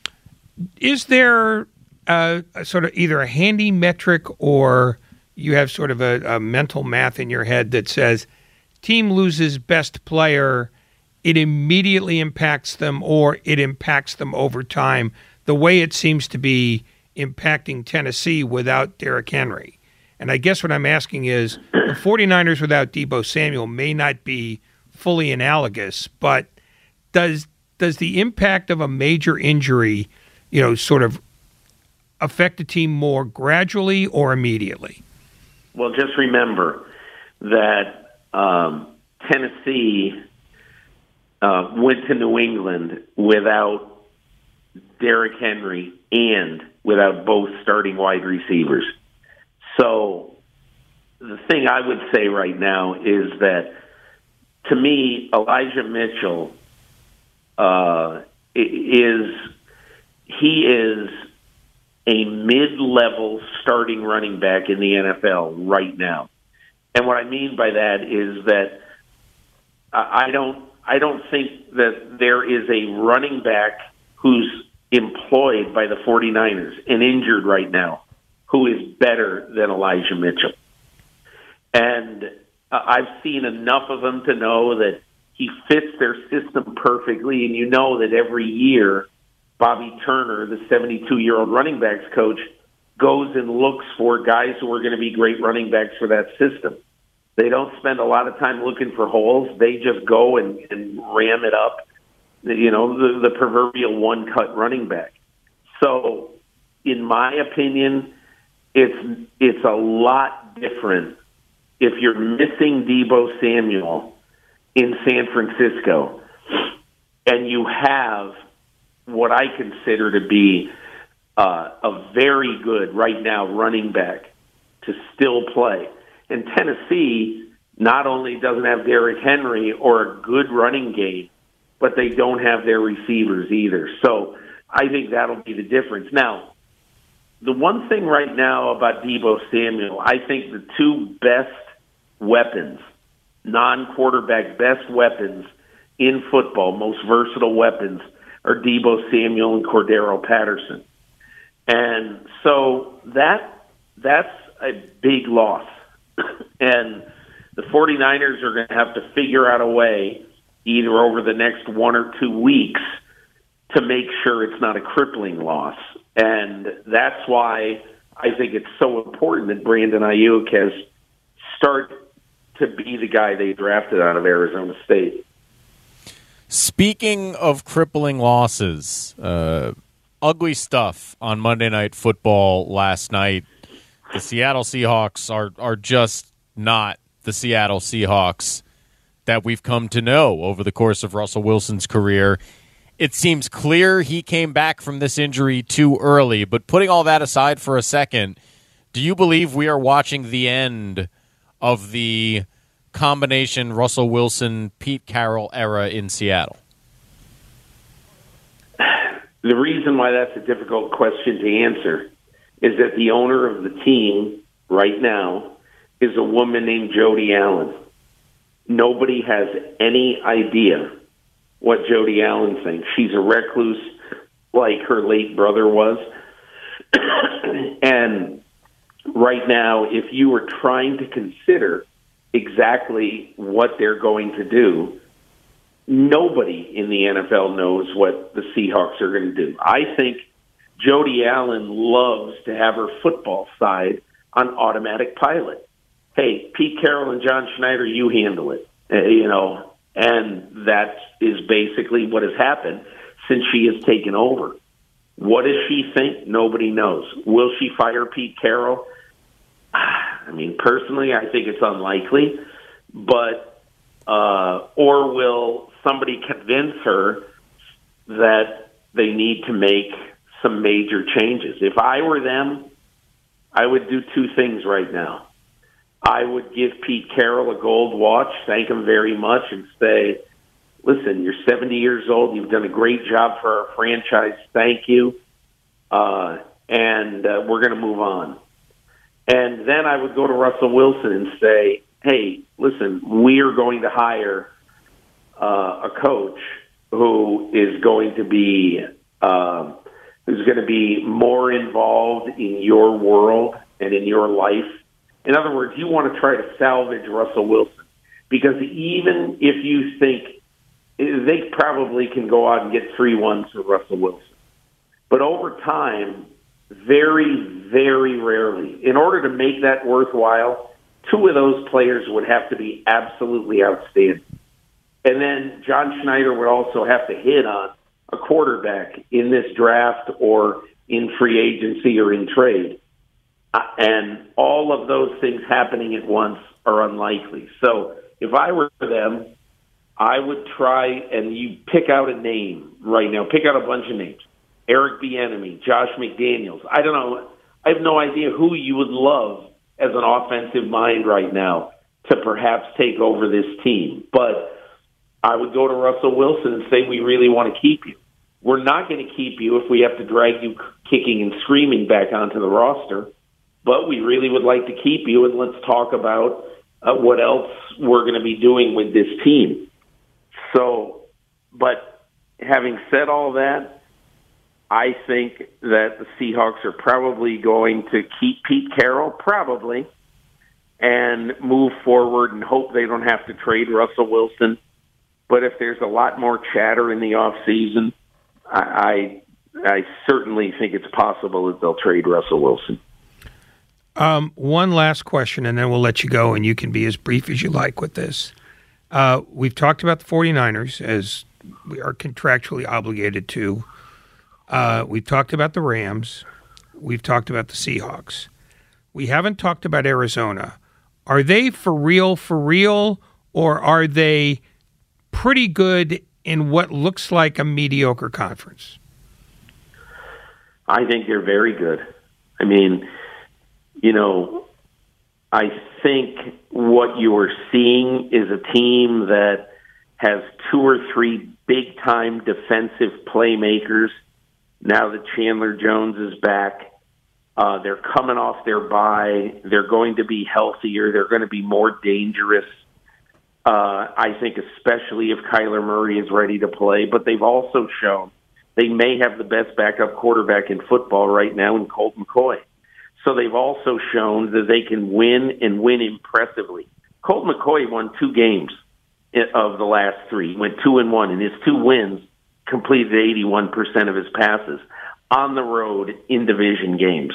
[SPEAKER 5] is there a, a sort of either a handy metric or you have sort of a, a mental math in your head that says team loses best player, it immediately impacts them or it impacts them over time, the way it seems to be impacting Tennessee without Derrick Henry? And I guess what I'm asking is, the 49ers without Deebo Samuel may not be fully analogous, but does does the impact of a major injury, you know, sort of affect the team more gradually or immediately?
[SPEAKER 10] Well, just remember that um, Tennessee uh, went to New England without Derrick Henry and without both starting wide receivers. So the thing I would say right now is that, to me, Elijah Mitchell uh, is he is a mid-level starting running back in the N F L right now. And what I mean by that is that I don't I don't think that there is a running back who's employed by the 49ers and injured right now who is better than Elijah Mitchell. And uh, I've seen enough of him to know that he fits their system perfectly, and you know that every year Bobby Turner, the seventy-two-year-old running backs coach, goes and looks for guys who are going to be great running backs for that system. They don't spend a lot of time looking for holes. They just go and, and ram it up, you know, the, the proverbial one-cut running back. So, in my opinion, it's it's a lot different if you're missing Deebo Samuel in San Francisco and you have what I consider to be uh, a very good right now running back to still play. And Tennessee not only doesn't have Derrick Henry or a good running game, but they don't have their receivers either. So I think that'll be the difference. Now, the one thing right now about Deebo Samuel, I think the two best weapons, non-quarterback best weapons in football, most versatile weapons, are Deebo Samuel and Cordero Patterson. And so that that's a big loss. And the 49ers are going to have to figure out a way, either over the next one or two weeks, to make sure it's not a crippling loss. And that's why I think it's so important that Brandon Ayuk has started to be the guy they drafted out of Arizona State.
[SPEAKER 4] Speaking of crippling losses, uh, ugly stuff on Monday Night Football last night. The Seattle Seahawks are are just not the Seattle Seahawks that we've come to know over the course of Russell Wilson's career. It seems clear he came back from this injury too early, but putting all that aside for a second, do you believe we are watching the end of the combination Russell Wilson, Pete Carroll era in Seattle?
[SPEAKER 10] The reason why that's a difficult question to answer is that the owner of the team right now is a woman named Jody Allen. Nobody has any idea what Jody Allen thinks. She's a recluse like her late brother was. And right now, if you were trying to consider exactly what they're going to do, nobody in the N F L knows what the Seahawks are going to do. I think Jody Allen loves to have her football side on automatic pilot. Hey, Pete Carroll and John Schneider, you handle it. Uh, you know, and that is basically what has happened since she has taken over. What does she think? Nobody knows. Will she fire Pete Carroll? I mean, personally, I think it's unlikely. But uh, or will somebody convince her that they need to make some major changes? If I were them, I would do two things right now. I would give Pete Carroll a gold watch, thank him very much, and say, listen, you're seventy years old. You've done a great job for our franchise. Thank you. Uh, and uh, we're going to move on. And then I would go to Russell Wilson and say, hey, listen, we are going to hire uh, a coach who is going to be uh, who's going to be more involved in your world and in your life. In other words, you want to try to salvage Russell Wilson, because even if you think they probably can go out and get three ones for Russell Wilson, but over time, very, very rarely, in order to make that worthwhile, two of those players would have to be absolutely outstanding. And then John Schneider would also have to hit on a quarterback in this draft or in free agency or in trade. Uh, and all of those things happening at once are unlikely. So if I were them, I would try, and you pick out a name right now, pick out a bunch of names. Eric Bieniemy, Josh McDaniels. I don't know. I have no idea who you would love as an offensive mind right now to perhaps take over this team. But I would go to Russell Wilson and say, we really want to keep you. We're not going to keep you if we have to drag you kicking and screaming back onto the roster. But we really would like to keep you, and let's talk about uh, what else we're going to be doing with this team. So, but having said all that, I think that the Seahawks are probably going to keep Pete Carroll, probably, and move forward and hope they don't have to trade Russell Wilson. But if there's a lot more chatter in the offseason, I, I, I certainly think it's possible that they'll trade Russell Wilson.
[SPEAKER 5] Um, one last question, and then we'll let you go, and you can be as brief as you like with this. Uh, we've talked about the 49ers, as we are contractually obligated to. Uh, we've talked about the Rams. We've talked about the Seahawks. We haven't talked about Arizona. are they for real, for real, or are they pretty good in what looks like a mediocre conference?
[SPEAKER 10] I think they're very good. I mean, you know, I think what you're seeing is a team that has two or three big-time defensive playmakers. Now that Chandler Jones is back, uh, they're coming off their bye. They're going to be healthier. They're going to be more dangerous. Uh, I think especially if Kyler Murray is ready to play. But they've also shown they may have the best backup quarterback in football right now in Colt McCoy. So they've also shown that they can win and win impressively. Colt McCoy won two games of the last three. He went two and one, and his two wins completed eighty-one percent of his passes on the road in division games.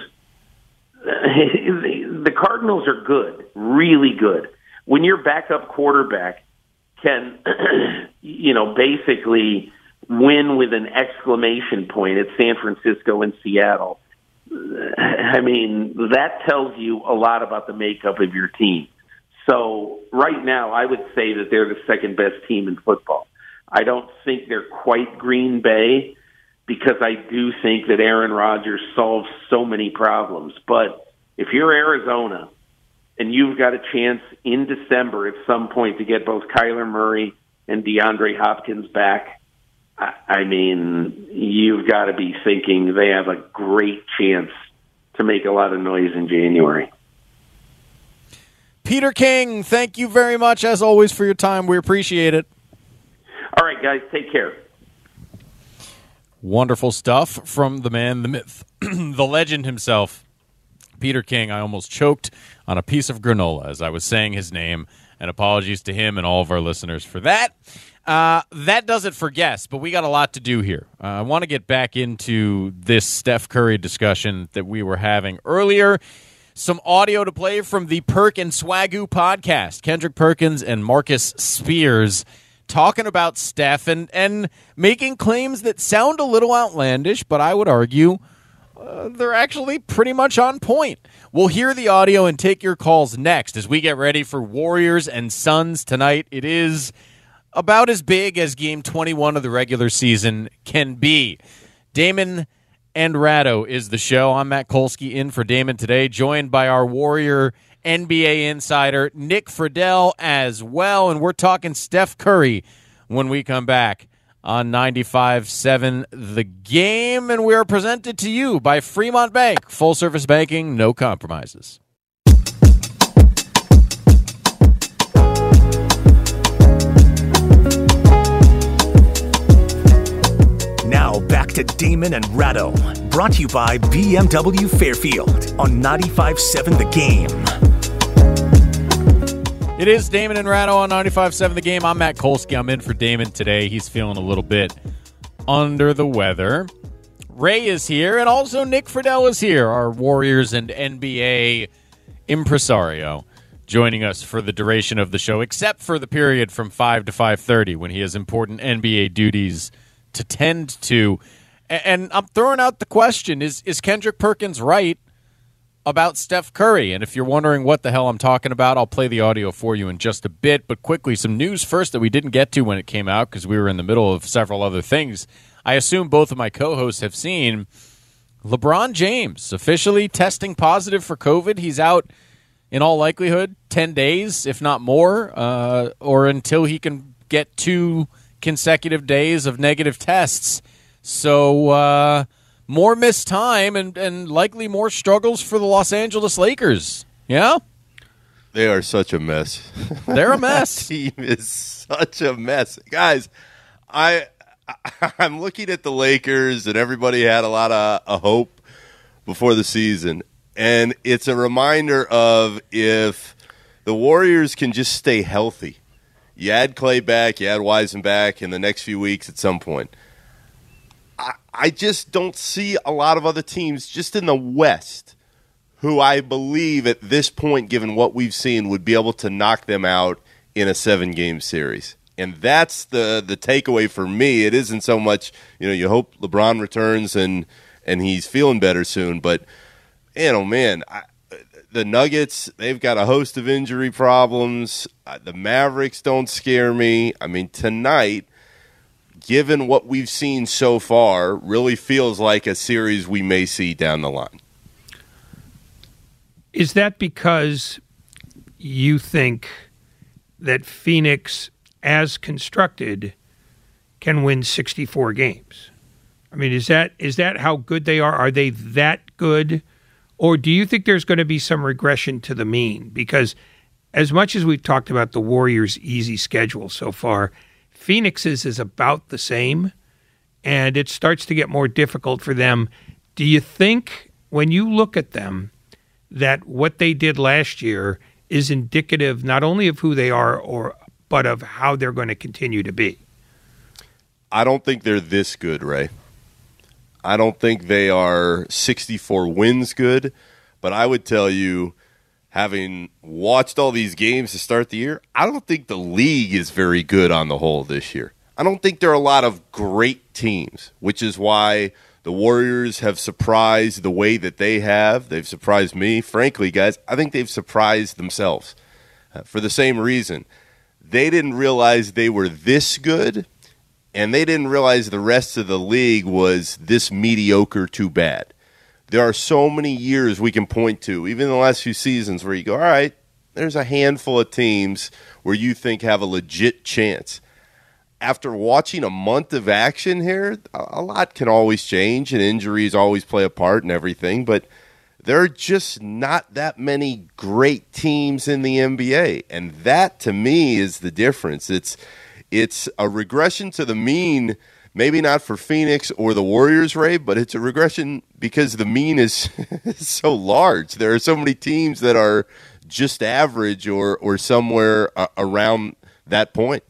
[SPEAKER 10] The Cardinals are good, really good. When your backup quarterback can, you know, basically win with an exclamation point at San Francisco and Seattle, I mean, that tells you a lot about the makeup of your team. So right now, I would say that they're the second best team in football. I don't think they're quite Green Bay because I do think that Aaron Rodgers solves so many problems. But if you're Arizona and you've got a chance in December at some point to get both Kyler Murray and DeAndre Hopkins back, I, I mean, you've got to be thinking they have a great chance to make a lot of noise in January.
[SPEAKER 4] Peter King, thank you very much, as always, for your time. We appreciate it.
[SPEAKER 10] All right, guys, take care.
[SPEAKER 4] Wonderful stuff from the man, the myth, the legend himself, Peter King. I almost choked on a piece of granola as I was saying his name, and apologies to him and all of our listeners for that. Uh, that does it for guests, but we got a lot to do here. Uh, I want to get back into this Steph Curry discussion that we were having earlier. Some audio to play from the Perk and Swagoo podcast. Kendrick Perkins and Marcus Spears talking about Steph and, and making claims that sound a little outlandish, but I would argue uh, they're actually pretty much on point. We'll hear the audio and take your calls next as we get ready for Warriors and Suns tonight. It is about as big as Game twenty-one of the regular season can be. Damon and Ratto is the show. I'm Matt Kolsky in for Damon today, joined by our Warrior N B A insider, Nick Friedel, as well. And we're talking Steph Curry when we come back on ninety-five seven The Game. And we're presented to you by Fremont Bank. Full-service banking, no compromises.
[SPEAKER 9] Now back to Damon and Ratto, brought to you by B M W Fairfield on ninety-five seven The Game.
[SPEAKER 4] It is Damon and Ratto on ninety-five seven The Game. I'm Matt Kolsky. I'm in for Damon today. He's feeling a little bit under the weather. Ray is here, and also Nick Friedel is here, our Warriors and N B A impresario, joining us for the duration of the show, except for the period from five to five thirty when he has important N B A duties to tend to. And I'm throwing out the question, is is Kendrick Perkins right about Steph Curry? And if you're wondering what the hell I'm talking about, I'll play the audio for you in just a bit. But quickly, some news first that we didn't get to when it came out because we were in the middle of several other things. I assume both of my co-hosts have seen LeBron James officially testing positive for COVID. He's out, in all likelihood, ten days, if not more, uh, or until he can get two consecutive days of negative tests. So uh, more missed time and, and likely more struggles for the Los Angeles Lakers. Yeah?
[SPEAKER 7] They are such a mess.
[SPEAKER 4] They're a mess.
[SPEAKER 7] That team is such a mess. Guys, I, I'm looking at the Lakers, and everybody had a lot of a hope before the season. And it's a reminder of if the Warriors can just stay healthy. You add Clay back, you add Wiseman back in the next few weeks at some point. I, I just don't see a lot of other teams just in the West who I believe at this point, given what we've seen, would be able to knock them out in a seven-game series. And that's the the takeaway for me. It isn't so much, you know, you hope LeBron returns and, and he's feeling better soon. But, man, oh, man, I, the Nuggets, they've got a host of injury problems. Uh, the Mavericks don't scare me. I mean, tonight, given what we've seen so far, really feels like a series we may see down the line.
[SPEAKER 5] Is that because you think that Phoenix, as constructed, can win sixty-four games? I mean, is that is that how good they are? Are they that good? Or do you think there's going to be some regression to the mean? Because as much as we've talked about the Warriors' easy schedule so far, Phoenix's is about the same, and it starts to get more difficult for them. Do you think, when you look at them, that what they did last year is indicative not only of who they are, or but of how they're going to continue to be?
[SPEAKER 7] I don't think they're this good, Ray. I don't think they are sixty-four wins good, but I would tell you, having watched all these games to start the year, I don't think the league is very good on the whole this year. I don't think there are a lot of great teams, which is why the Warriors have surprised the way that they have. They've surprised me. Frankly, guys, I think they've surprised themselves uh, for the same reason. They didn't realize they were this good, and they didn't realize the rest of the league was this mediocre too bad. There are so many years we can point to, even in the last few seasons, where you go, all right, there's a handful of teams where you think have a legit chance. After watching a month of action here, a lot can always change, and injuries always play a part and everything, but there are just not that many great teams in the N B A, and that, to me, is the difference. It's It's a regression to the mean, maybe not for Phoenix or the Warriors, Ray, but it's a regression because the mean is so large. There are so many teams that are just average or, or somewhere uh, around that point.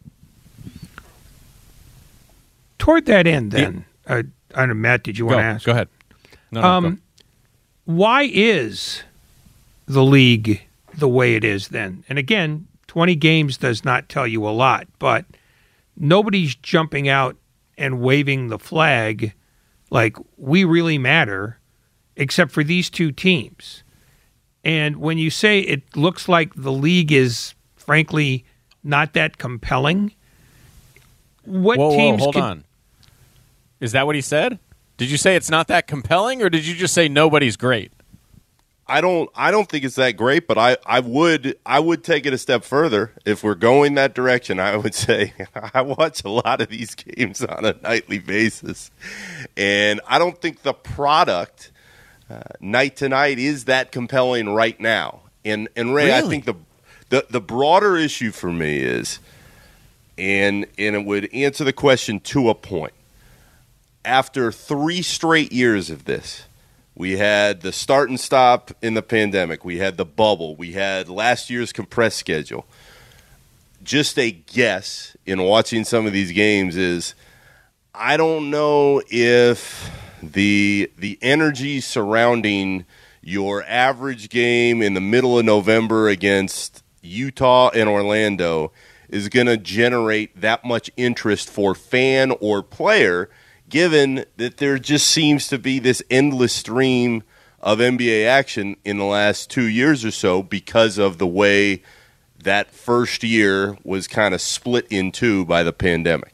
[SPEAKER 5] Toward that end, then, uh, I don't know, Matt, did you want
[SPEAKER 4] go,
[SPEAKER 5] to ask?
[SPEAKER 4] Go ahead. No, no,
[SPEAKER 5] um,
[SPEAKER 4] go.
[SPEAKER 5] Why is the league the way it is then? And again, twenty games does not tell you a lot, but nobody's jumping out and waving the flag like we really matter, except for these two teams. And when you say it looks like the league is, frankly, not that compelling, what
[SPEAKER 4] whoa,
[SPEAKER 5] teams
[SPEAKER 4] whoa, hold
[SPEAKER 5] can...
[SPEAKER 4] on. Is that what he said? Did you say it's not that compelling, or did you just say nobody's great?
[SPEAKER 7] I don't I don't think it's that great, but I, I would I would take it a step further. If we're going that direction, I would say I watch a lot of these games on a nightly basis, and I don't think the product uh, night to night is that compelling right now. And and Ray,
[SPEAKER 4] really?
[SPEAKER 7] I think the, the the broader issue for me is, and and it would answer the question to a point. After three straight years of this, we had the start and stop in the pandemic. We had the bubble. We had last year's compressed schedule. Just a guess in watching some of these games is I don't know if the the energy surrounding your average game in the middle of November against Utah and Orlando is going to generate that much interest for fan or player, given that there just seems to be this endless stream of N B A action in the last two years or so because of the way that first year was kind of split in two by the pandemic.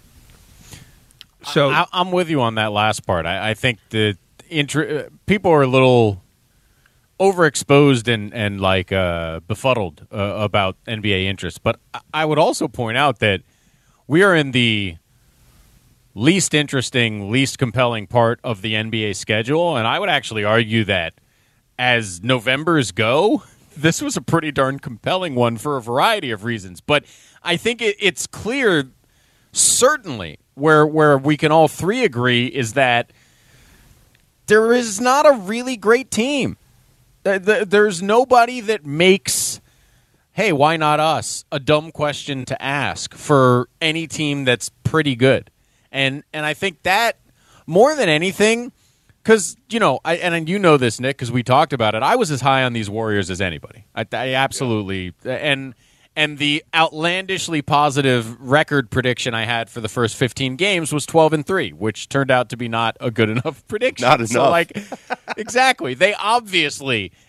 [SPEAKER 4] So I, I'm with you on that last part. I, I think the inter- people are a little overexposed and, and like uh, befuddled uh, about N B A interest. But I would also point out that we are in the least interesting, least compelling part of the N B A schedule, and I would actually argue that as Novembers go, this was a pretty darn compelling one for a variety of reasons. But I think it, it's clear, certainly, where where we can all three agree is that there is not a really great team. There's nobody that makes, hey, why not us, a dumb question to ask for any team that's pretty good. And and I think that more than anything, because, you know, I, and you know this, Nick, because we talked about it, I was as high on these Warriors as anybody. I, I absolutely yeah. and and the outlandishly positive record prediction I had for the first fifteen games was twelve and three, which turned out to be not a good enough prediction.
[SPEAKER 7] Not enough.
[SPEAKER 4] So, like, exactly. They obviously,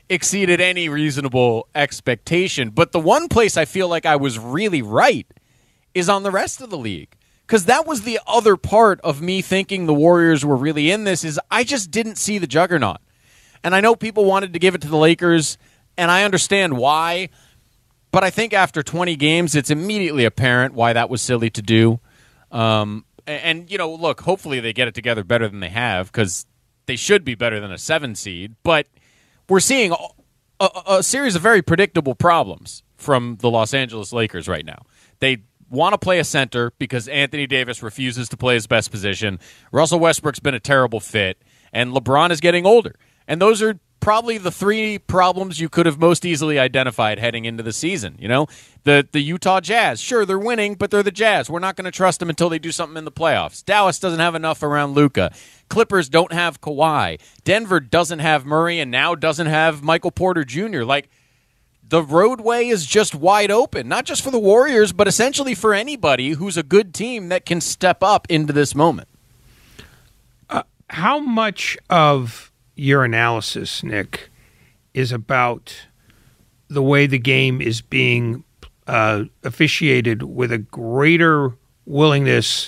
[SPEAKER 4] exceeded any reasonable expectation. But the one place I feel like I was really right is on the rest of the league. Because that was the other part of me thinking the Warriors were really in this, is I just didn't see the juggernaut. And I know people wanted to give it to the Lakers, and I understand why. But I think after twenty games, it's immediately apparent why that was silly to do. Um, and, and, you know, look, hopefully they get it together better than they have, because they should be better than a seven seed. But we're seeing a, a, a series of very predictable problems from the Los Angeles Lakers right now. They want to play a center because Anthony Davis refuses to play his best position. Russell Westbrook's been a terrible fit, and LeBron is getting older. And those are probably the three problems you could have most easily identified heading into the season. You know, the the Utah Jazz, sure, they're winning, but they're the Jazz. We're not going to trust them until they do something in the playoffs. Dallas doesn't have enough around Luka. Clippers don't have Kawhi. Denver doesn't have Murray and now doesn't have Michael Porter Junior Like, the roadway is just wide open, not just for the Warriors, but essentially for anybody who's a good team that can step up into this moment.
[SPEAKER 5] Uh, how much of your analysis, Nick, is about the way the game is being uh, officiated with a greater willingness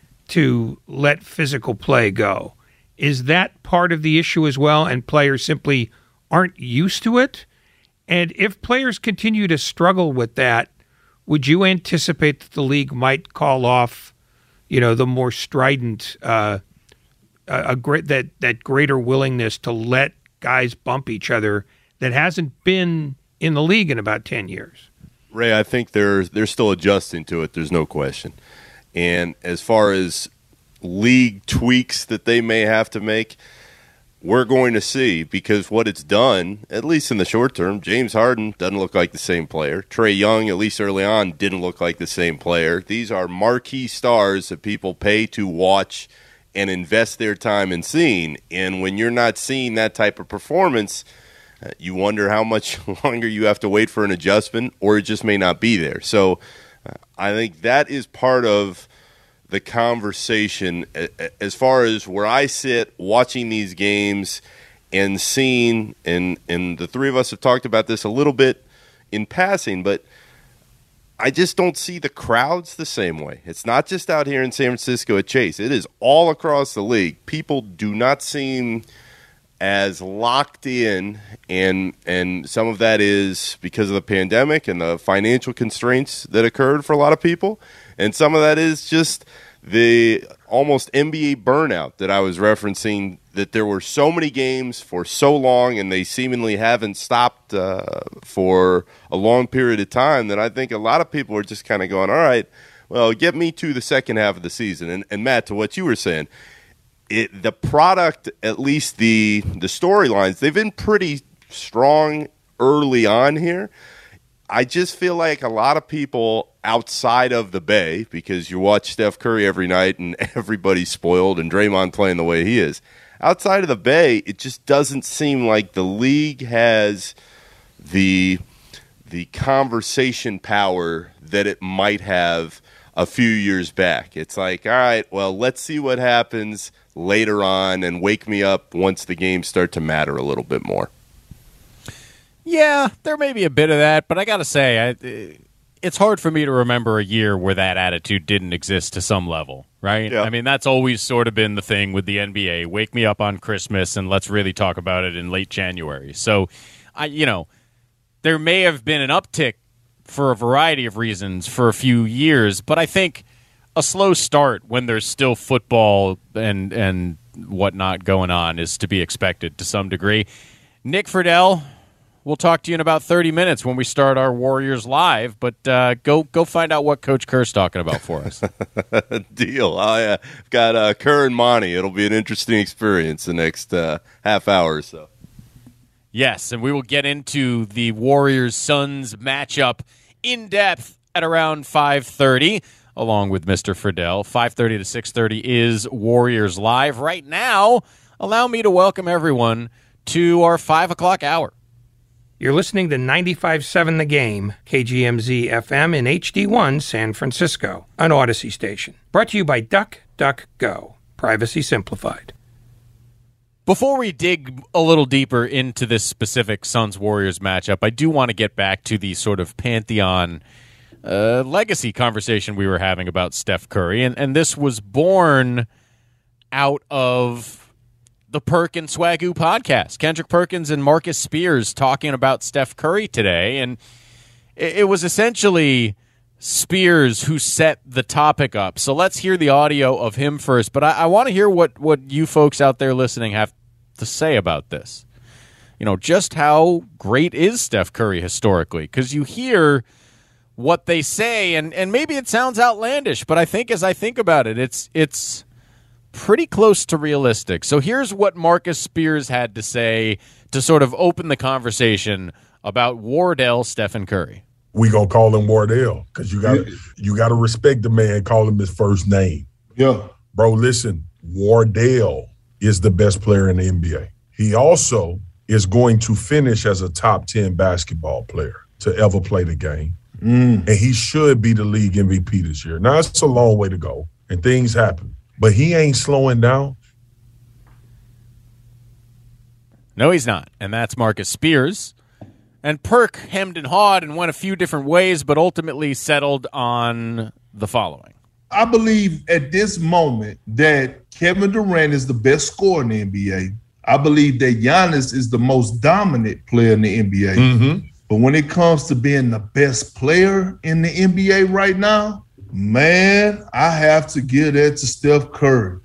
[SPEAKER 5] to let physical play go? Is that part of the issue as well, and players simply aren't used to it? And if players continue to struggle with that, would you anticipate that the league might call off, you know, the more strident, uh, a, a great that that greater willingness to let guys bump each other that hasn't been in the league in about ten years?
[SPEAKER 7] Ray, I think they're they're still adjusting to it. There's no question. And as far as league tweaks that they may have to make, we're going to see, because what it's done, at least in the short term, James Harden doesn't look like the same player. Trae Young, at least early on, didn't look like the same player. These are marquee stars that people pay to watch and invest their time in seeing. And when you're not seeing that type of performance, uh, you wonder how much longer you have to wait for an adjustment, or it just may not be there. So uh, I think that is part of the conversation as far as where I sit watching these games and seeing, and, and the three of us have talked about this a little bit in passing, but I just don't see the crowds the same way. It's not just out here in San Francisco at Chase. It is all across the league. People do not seem as locked in, and and some of that is because of the pandemic and the financial constraints that occurred for a lot of people. And some of that is just the almost N B A burnout that I was referencing, that there were so many games for so long and they seemingly haven't stopped uh, for a long period of time, that I think a lot of people are just kind of going, all right, well, get me to the second half of the season. And, and Matt, to what you were saying, it, the product, at least the the storylines, they've been pretty strong early on here. I just feel like a lot of people outside of the Bay, because you watch Steph Curry every night and everybody's spoiled, and Draymond playing the way he is. Outside of the Bay, it just doesn't seem like the league has the the conversation power that it might have a few years back. It's like, all right, well, let's see what happens later on and wake me up once the games start to matter a little bit more.
[SPEAKER 4] Yeah, there may be a bit of that, but I got to say, I, it's hard for me to remember a year where that attitude didn't exist to some level, right?
[SPEAKER 7] Yeah.
[SPEAKER 4] I mean, that's always sort of been the thing with the N B A. Wake me up on Christmas and let's really talk about it in late January. So, I, you know, there may have been an uptick for a variety of reasons for a few years, but I think a slow start when there's still football and, and whatnot going on is to be expected to some degree. Nick Friedell, we'll talk to you in about thirty minutes when we start our Warriors Live, but uh, go go find out what Coach Kerr's talking about for us.
[SPEAKER 7] Deal. I've uh, got uh, Kerr and Monty. It'll be an interesting experience the next uh, half hour or so.
[SPEAKER 4] Yes, and we will get into the Warriors-Suns matchup in depth at around five thirty, along with Mister Friedell. five thirty to six thirty is Warriors Live. Right now, allow me to welcome everyone to our five o'clock hour.
[SPEAKER 5] You're listening to ninety-five point seven The Game, K G M Z F M in H D one San Francisco, an Odyssey station. Brought to you by DuckDuckGo, privacy simplified.
[SPEAKER 4] Before we dig a little deeper into this specific Suns-Warriors matchup, I do want to get back to the sort of pantheon uh, legacy conversation we were having about Steph Curry. And, and this was born out of the Perk and Swagoo podcast. Kendrick Perkins and Marcus Spears talking about Steph Curry today. And it, it was essentially Spears who set the topic up. So let's hear the audio of him first. But I, I want to hear what, what you folks out there listening have to say about this. You know, just how great is Steph Curry historically? Because you hear what they say, and, and maybe it sounds outlandish, but I think as I think about it, it's it's pretty close to realistic. So here's what Marcus Spears had to say to sort of open the conversation about Wardell Stephen Curry.
[SPEAKER 11] We gonna call him Wardell because you got you got to respect the man. Call him his first name.
[SPEAKER 12] Yeah,
[SPEAKER 11] bro. Listen, Wardell is the best player in the N B A. He also is going to finish as a top ten basketball player to ever play the game. Mm. And he should be the league M V P this year. Now, it's a long way to go, and things happen. But he ain't slowing down.
[SPEAKER 4] No, he's not. And that's Marcus Spears. And Perk hemmed and hawed and went a few different ways, but ultimately settled on the following.
[SPEAKER 12] I believe at this moment that Kevin Durant is the best scorer in the N B A. I believe that Giannis is the most dominant player in the N B A. Mm-hmm. But when it comes to being the best player in the N B A right now, man, I have to give that to Steph Curry.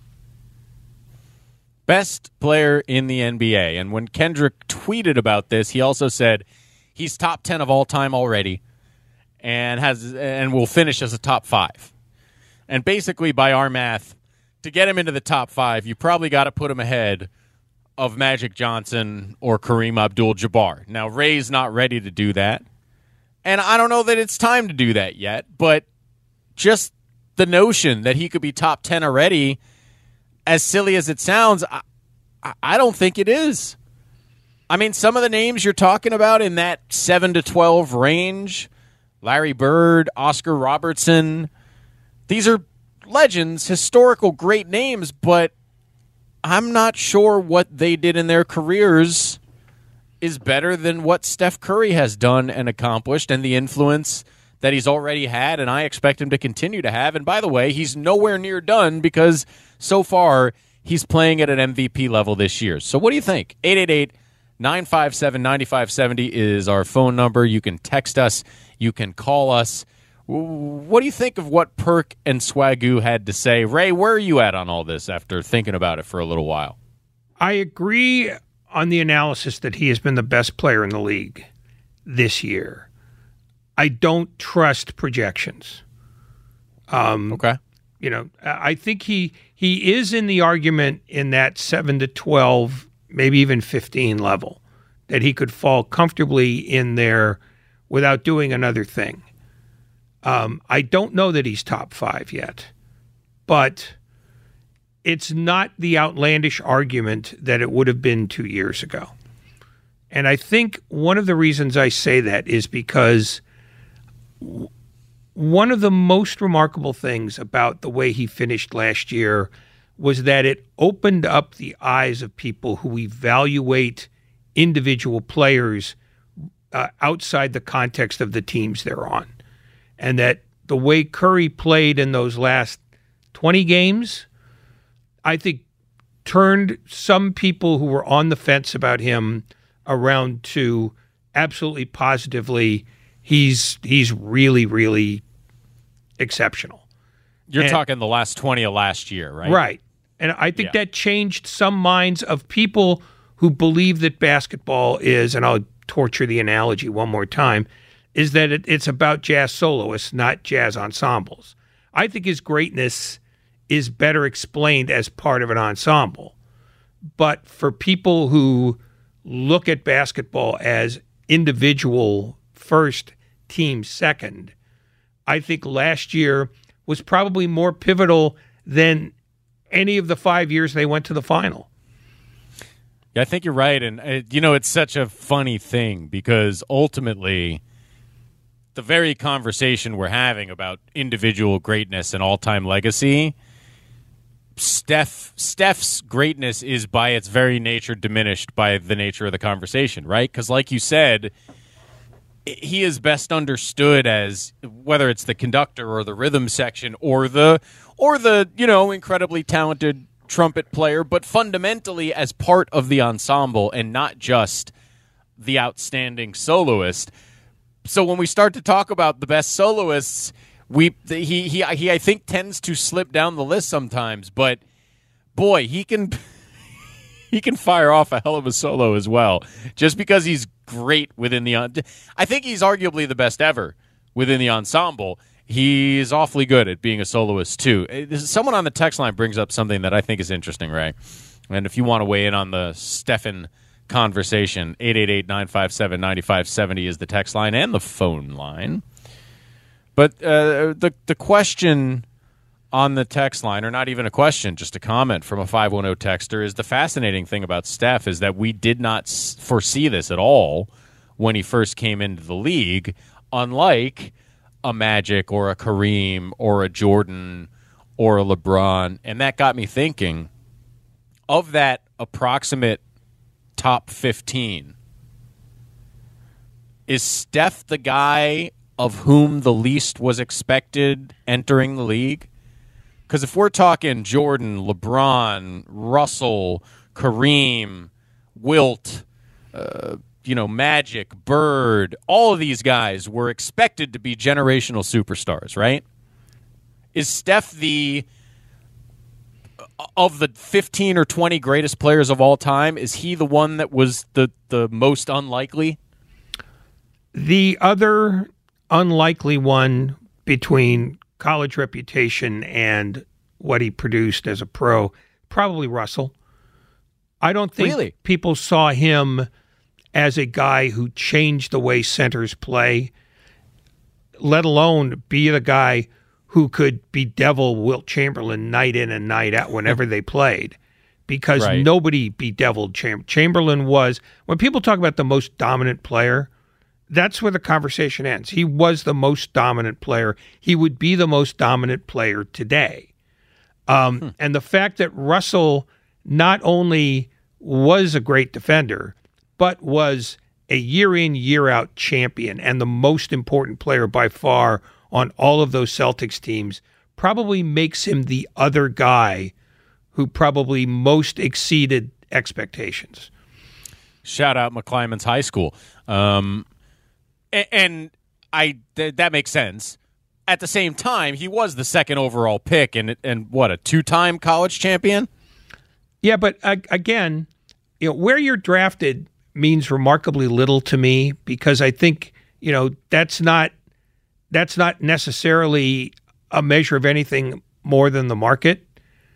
[SPEAKER 4] Best player in the N B A. And when Kendrick tweeted about this, he also said he's top ten of all time already and has and will finish as a top five. And basically, by our math, to get him into the top five, you probably got to put him ahead of Magic Johnson or Kareem Abdul-Jabbar. Now, Ray's not ready to do that. And I don't know that it's time to do that yet, but just the notion that he could be top ten already, as silly as it sounds, I, I don't think it is. I mean, some of the names you're talking about in that seven to twelve range, Larry Bird, Oscar Robertson, these are legends, historical great names, but I'm not sure what they did in their careers is better than what Steph Curry has done and accomplished and the influence that he's already had, and I expect him to continue to have. And by the way, he's nowhere near done because so far he's playing at an M V P level this year. So what do you think? eight eight eight, nine five seven, nine five seven zero is our phone number. You can text us. You can call us. What do you think of what Perk and Swagoo had to say? Ray, where are you at on all this after thinking about it for a little while?
[SPEAKER 5] I agree on the analysis that he has been the best player in the league this year. I don't trust projections. Um,
[SPEAKER 4] okay.
[SPEAKER 5] You know, I think he he is in the argument in that seven to twelve, maybe even fifteen level, that he could fall comfortably in there without doing another thing. Um, I don't know that he's top five yet, but it's not the outlandish argument that it would have been two years ago. And I think one of the reasons I say that is because w- one of the most remarkable things about the way he finished last year was that it opened up the eyes of people who evaluate individual players uh, outside the context of the teams they're on. And that the way Curry played in those last twenty games, I think turned some people who were on the fence about him around to absolutely positively, he's he's really, really exceptional.
[SPEAKER 4] You're
[SPEAKER 5] and,
[SPEAKER 4] talking the last twenty of last year, right?
[SPEAKER 5] Right. And I think
[SPEAKER 4] yeah.
[SPEAKER 5] that changed some minds of people who believe that basketball is, and I'll torture the analogy one more time, is that it, it's about jazz soloists, not jazz ensembles. I think his greatness is better explained as part of an ensemble. But for people who look at basketball as individual first, team second, I think last year was probably more pivotal than any of the five years they went to the final.
[SPEAKER 4] Yeah, I think you're right. And, uh, you know, it's such a funny thing because ultimately the very conversation we're having about individual greatness and all-time legacy, Steph Steph's greatness is by its very nature diminished by the nature of the conversation, right? Because like you said, he is best understood as whether it's the conductor or the rhythm section or the or the, you know, incredibly talented trumpet player, but fundamentally as part of the ensemble and not just the outstanding soloist. So when we start to talk about the best soloists, we he he he I think tends to slip down the list sometimes, but boy, he can he can fire off a hell of a solo as well. Just because he's great within the I think he's arguably the best ever within the ensemble. He's awfully good at being a soloist too. Someone on the text line brings up something that I think is interesting, Ray. And if you want to weigh in on the Stephen conversation, eight eight eight, nine five seven, nine five seven zero is the text line and the phone line. But uh, the the question on the text line, or not even a question, just a comment from a five one zero texter, is the fascinating thing about Steph is that we did not s- foresee this at all when he first came into the league, unlike a Magic or a Kareem or a Jordan or a LeBron. And that got me thinking, of that approximate top fifteen, is Steph the guy of whom the least was expected entering the league? Because if we're talking Jordan, LeBron, Russell, Kareem, Wilt, uh, you know, Magic, Bird, all of these guys were expected to be generational superstars, right? Is Steph the, of the fifteen or twenty greatest players of all time, is he the one that was the, the most unlikely?
[SPEAKER 5] The other unlikely one between college reputation and what he produced as a pro, probably Russell. I don't think
[SPEAKER 4] really?
[SPEAKER 5] people saw him as a guy who changed the way centers play, let alone be the guy who could bedevil Wilt Chamberlain night in and night out whenever they played, because
[SPEAKER 4] right.
[SPEAKER 5] nobody bedeviled Cham- Chamberlain. Was, when people talk about the most dominant player, that's where the conversation ends. He was the most dominant player. He would be the most dominant player today. Um, hmm. And the fact that Russell not only was a great defender, but was a year-in, year-out champion and the most important player by far on all of those Celtics teams, probably makes him the other guy who probably most exceeded expectations.
[SPEAKER 4] Shout out McClymonds High School. Um, and, and I th- that makes sense. At the same time, he was the second overall pick and, and what, a two-time college champion?
[SPEAKER 5] Yeah, but uh, again, you know, where you're drafted means remarkably little to me, because I think, you know, that's not that's not necessarily a measure of anything more than the market.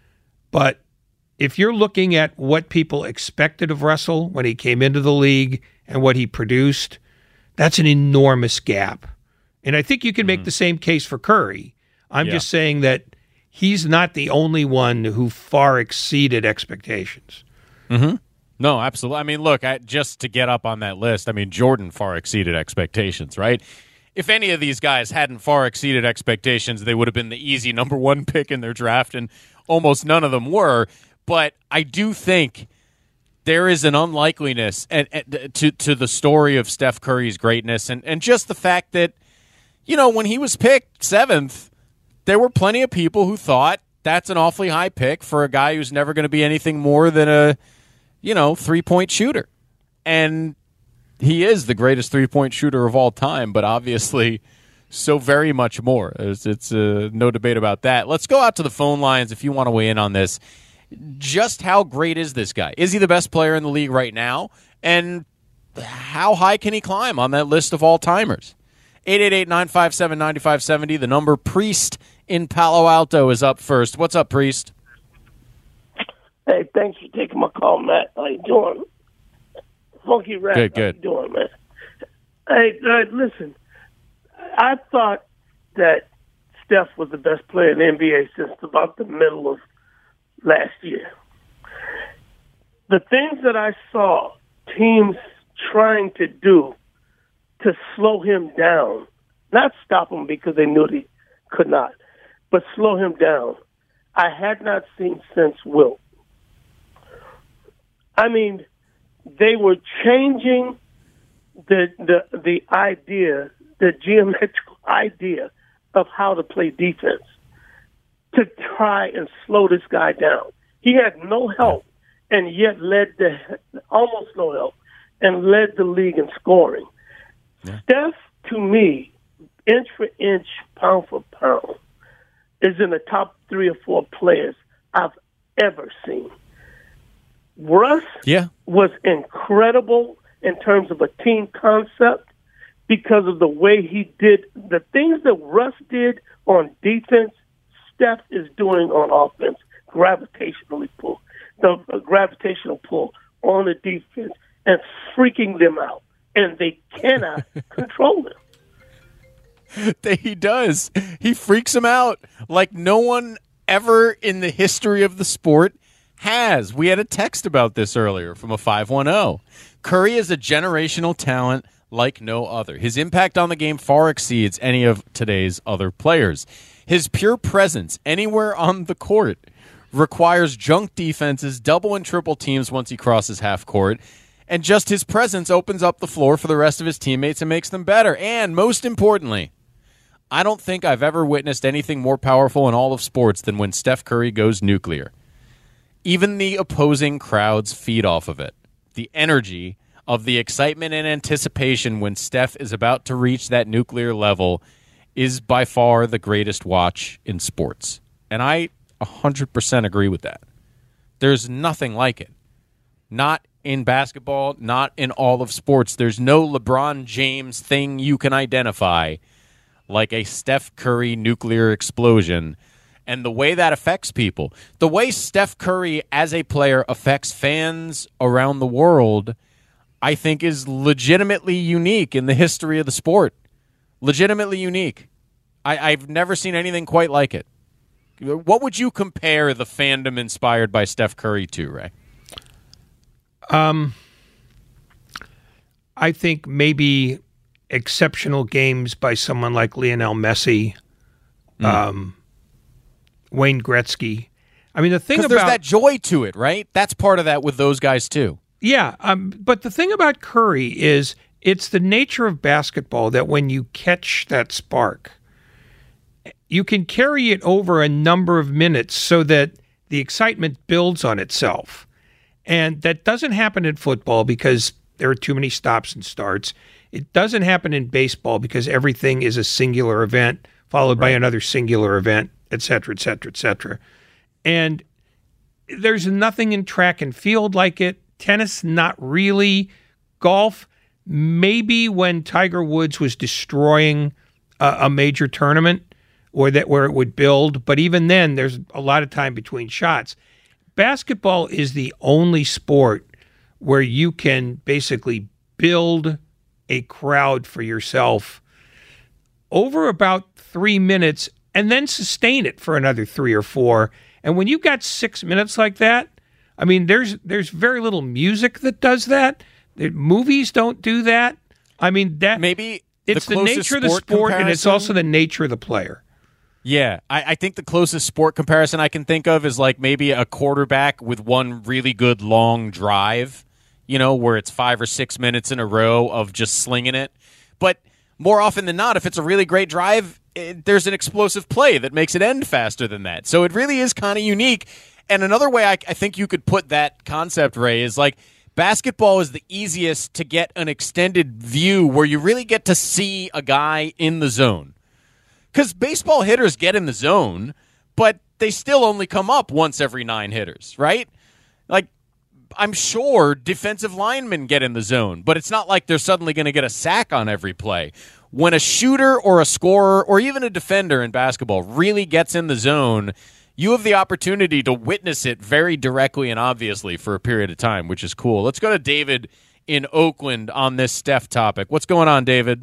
[SPEAKER 5] But if you're looking at what people expected of Russell when he came into the league and what he produced, that's an enormous gap. And I think you can make mm-hmm. the same case for Curry. I'm yeah. just saying that he's not the only one who far exceeded expectations.
[SPEAKER 4] Mm-hmm. No, absolutely. I mean, look, I, just to get up on that list, I mean, Jordan far exceeded expectations, right? If any of these guys hadn't far exceeded expectations, they would have been the easy number one pick in their draft, and almost none of them were. But I do think there is an unlikeliness and, and, to, to the story of Steph Curry's greatness, and, and just the fact that, you know, when he was picked seventh, there were plenty of people who thought that's an awfully high pick for a guy who's never going to be anything more than a, you know, three-point shooter. And he is the greatest three-point shooter of all time, but obviously so very much more. It's, it's uh, no debate about that. Let's go out to the phone lines if you want to weigh in on this. Just how great is this guy? Is he the best player in the league right now? And how high can he climb on that list of all-timers? eight eight eight, nine five seven, nine five seven zero. The number. Priest in Palo Alto is up first. What's up, Priest?
[SPEAKER 13] Hey, thanks for taking my call, Matt. How you doing? Funky Rap.
[SPEAKER 4] Good, good.
[SPEAKER 13] How you doing, man? Hey, uh, listen, I thought that Steph was the best player in the N B A since about the middle of last year. The things that I saw teams trying to do to slow him down, not stop him because they knew they could not, but slow him down, I had not seen since Wilt. I mean, they were changing the the the idea, the geometrical idea of how to play defense to try and slow this guy down. He had no help, and yet led the almost no help, and led the league in scoring. Yeah. Steph, to me, inch for inch, pound for pound, is in the top three or four players I've ever seen. Russ
[SPEAKER 4] yeah.
[SPEAKER 13] was incredible in terms of a team concept because of the way he did the things that Russ did on defense. Steph is doing on offense, gravitationally pull, the uh, gravitational pull on the defense and freaking them out, and they cannot control him.
[SPEAKER 4] He does. He freaks them out like no one ever in the history of the sport has. We had a text about this earlier from a five one zero. Curry is a generational talent like no other. His impact on the game far exceeds any of today's other players. His pure presence anywhere on the court requires junk defenses, double and triple teams once he crosses half court, and just his presence opens up the floor for the rest of his teammates and makes them better. And most importantly, I don't think I've ever witnessed anything more powerful in all of sports than when Steph Curry goes nuclear. Even the opposing crowds feed off of it. The energy of the excitement and anticipation when Steph is about to reach that nuclear level is by far the greatest watch in sports. And I one hundred percent agree with that. There's nothing like it. Not in basketball, not in all of sports. There's no LeBron James thing you can identify like a Steph Curry nuclear explosion. And the way that affects people, the way Steph Curry as a player affects fans around the world, I think is legitimately unique in the history of the sport. Legitimately unique. I, I've never seen anything quite like it. What would you compare the fandom inspired by Steph Curry to, Ray?
[SPEAKER 5] Um, I think maybe exceptional games by someone like Lionel Messi, mm. um, Wayne Gretzky. I mean, the thing about...
[SPEAKER 4] there's that joy to it, right? That's part of that with those guys, too.
[SPEAKER 5] Yeah, um, but the thing about Curry is it's the nature of basketball that when you catch that spark, you can carry it over a number of minutes so that the excitement builds on itself. And that doesn't happen in football because there are too many stops and starts. It doesn't happen in baseball because everything is a singular event followed right. by another singular event, et cetera, et cetera, et cetera. And there's nothing in track and field like it. Tennis, not really. Golf, maybe when Tiger Woods was destroying a, a major tournament or that where it would build. But even then, there's a lot of time between shots. Basketball is the only sport where you can basically build a crowd for yourself over about three minutes and then sustain it for another three or four. And when you've got six minutes like that, I mean, there's there's very little music that does that. The movies don't do that. I mean, that
[SPEAKER 4] maybe
[SPEAKER 5] it's
[SPEAKER 4] the,
[SPEAKER 5] the nature of the sport, comparison. And it's also the nature of the player.
[SPEAKER 4] Yeah, I, I think the closest sport comparison I can think of is like maybe a quarterback with one really good long drive, you know, where it's five or six minutes in a row of just slinging it. But more often than not, if it's a really great drive, it, there's an explosive play that makes it end faster than that. So it really is kind of unique. And another way I, I think you could put that concept, Ray, is like basketball is the easiest to get an extended view where you really get to see a guy in the zone. Because baseball hitters get in the zone, but they still only come up once every nine hitters, right? Like, I'm sure defensive linemen get in the zone, but it's not like they're suddenly going to get a sack on every play. When a shooter or a scorer or even a defender in basketball really gets in the zone, you have the opportunity to witness it very directly and obviously for a period of time, which is cool. Let's go to David in Oakland on this Steph topic. What's going on, David?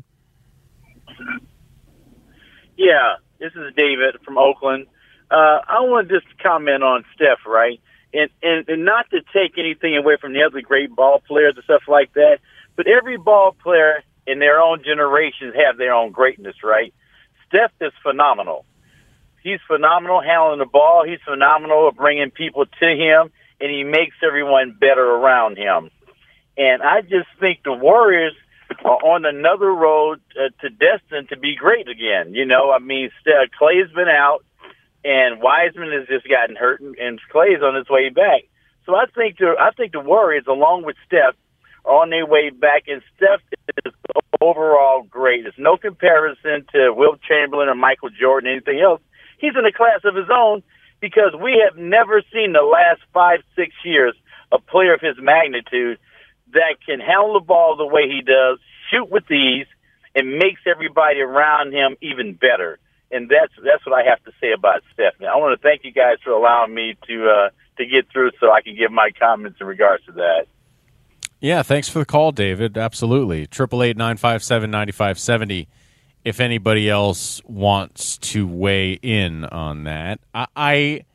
[SPEAKER 14] Yeah, this is David from Oakland. Uh, I want to just comment on Steph, right? And, and and not to take anything away from the other great ball players and stuff like that, but every ball player in their own generations have their own greatness, right? Steph is phenomenal. he's phenomenal handling the ball. He's phenomenal at bringing people to him, and he makes everyone better around him. And I just think the Warriors are on another road uh, to destined to be great again. You know, I mean, Steph, Clay's been out, and Wiseman has just gotten hurt, and, and Clay's on his way back. So I think the I think the Warriors, along with Steph, are on their way back, and Steph is overall great. There's no comparison to Wilt Chamberlain or Michael Jordan or anything else. He's in a class of his own because we have never seen the last five, six years a player of his magnitude that can handle the ball the way he does, shoot with ease, and makes everybody around him even better. And that's that's what I have to say about Steph. Now, I want to thank you guys for allowing me to uh, to get through so I can give my comments in regards to that.
[SPEAKER 4] Yeah, thanks for the call, David. Absolutely. eight eight eight, nine five seven, nine five seven zero if anybody else wants to weigh in on that. I, I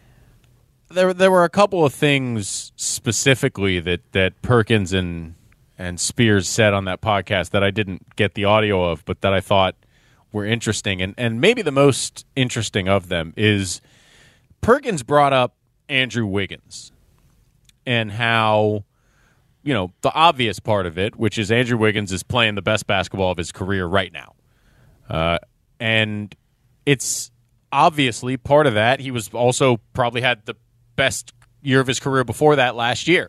[SPEAKER 4] there there were a couple of things specifically that, that Perkins and and Spears said on that podcast that I didn't get the audio of, but that I thought were interesting. And, and maybe the most interesting of them is Perkins brought up Andrew Wiggins and how, you know, the obvious part of it, which is Andrew Wiggins is playing the best basketball of his career right now. Uh, and it's obviously part of that. He was also probably had the best year of his career before that last year.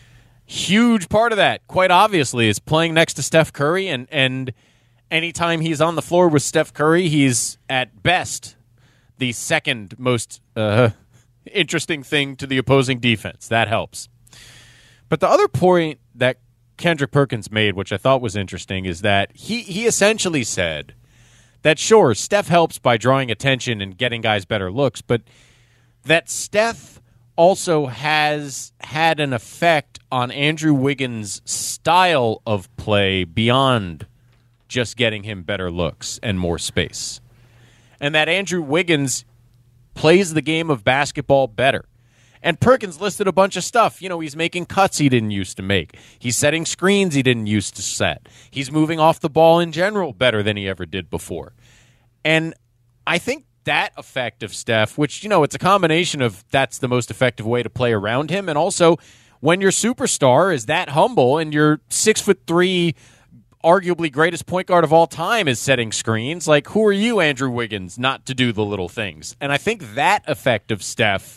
[SPEAKER 4] Huge part of that, quite obviously, is playing next to Steph Curry. And, and anytime he's on the floor with Steph Curry, he's at best the second most uh, interesting thing to the opposing defense. That helps. But the other point that Kendrick Perkins made, which I thought was interesting, is that he, he essentially said that, sure, Steph helps by drawing attention and getting guys better looks, but that Steph also has had an effect on Andrew Wiggins' style of play beyond just getting him better looks and more space. And that Andrew Wiggins plays the game of basketball better. And Perkins listed a bunch of stuff. You know, he's making cuts he didn't used to make. He's setting screens he didn't used to set. He's moving off the ball in general better than he ever did before. And I think that effect of Steph, which, you know, it's a combination of that's the most effective way to play around him, and also when your superstar is that humble and your six foot three, arguably greatest point guard of all time is setting screens, like, who are you, Andrew Wiggins, not to do the little things? And I think that effect of Steph,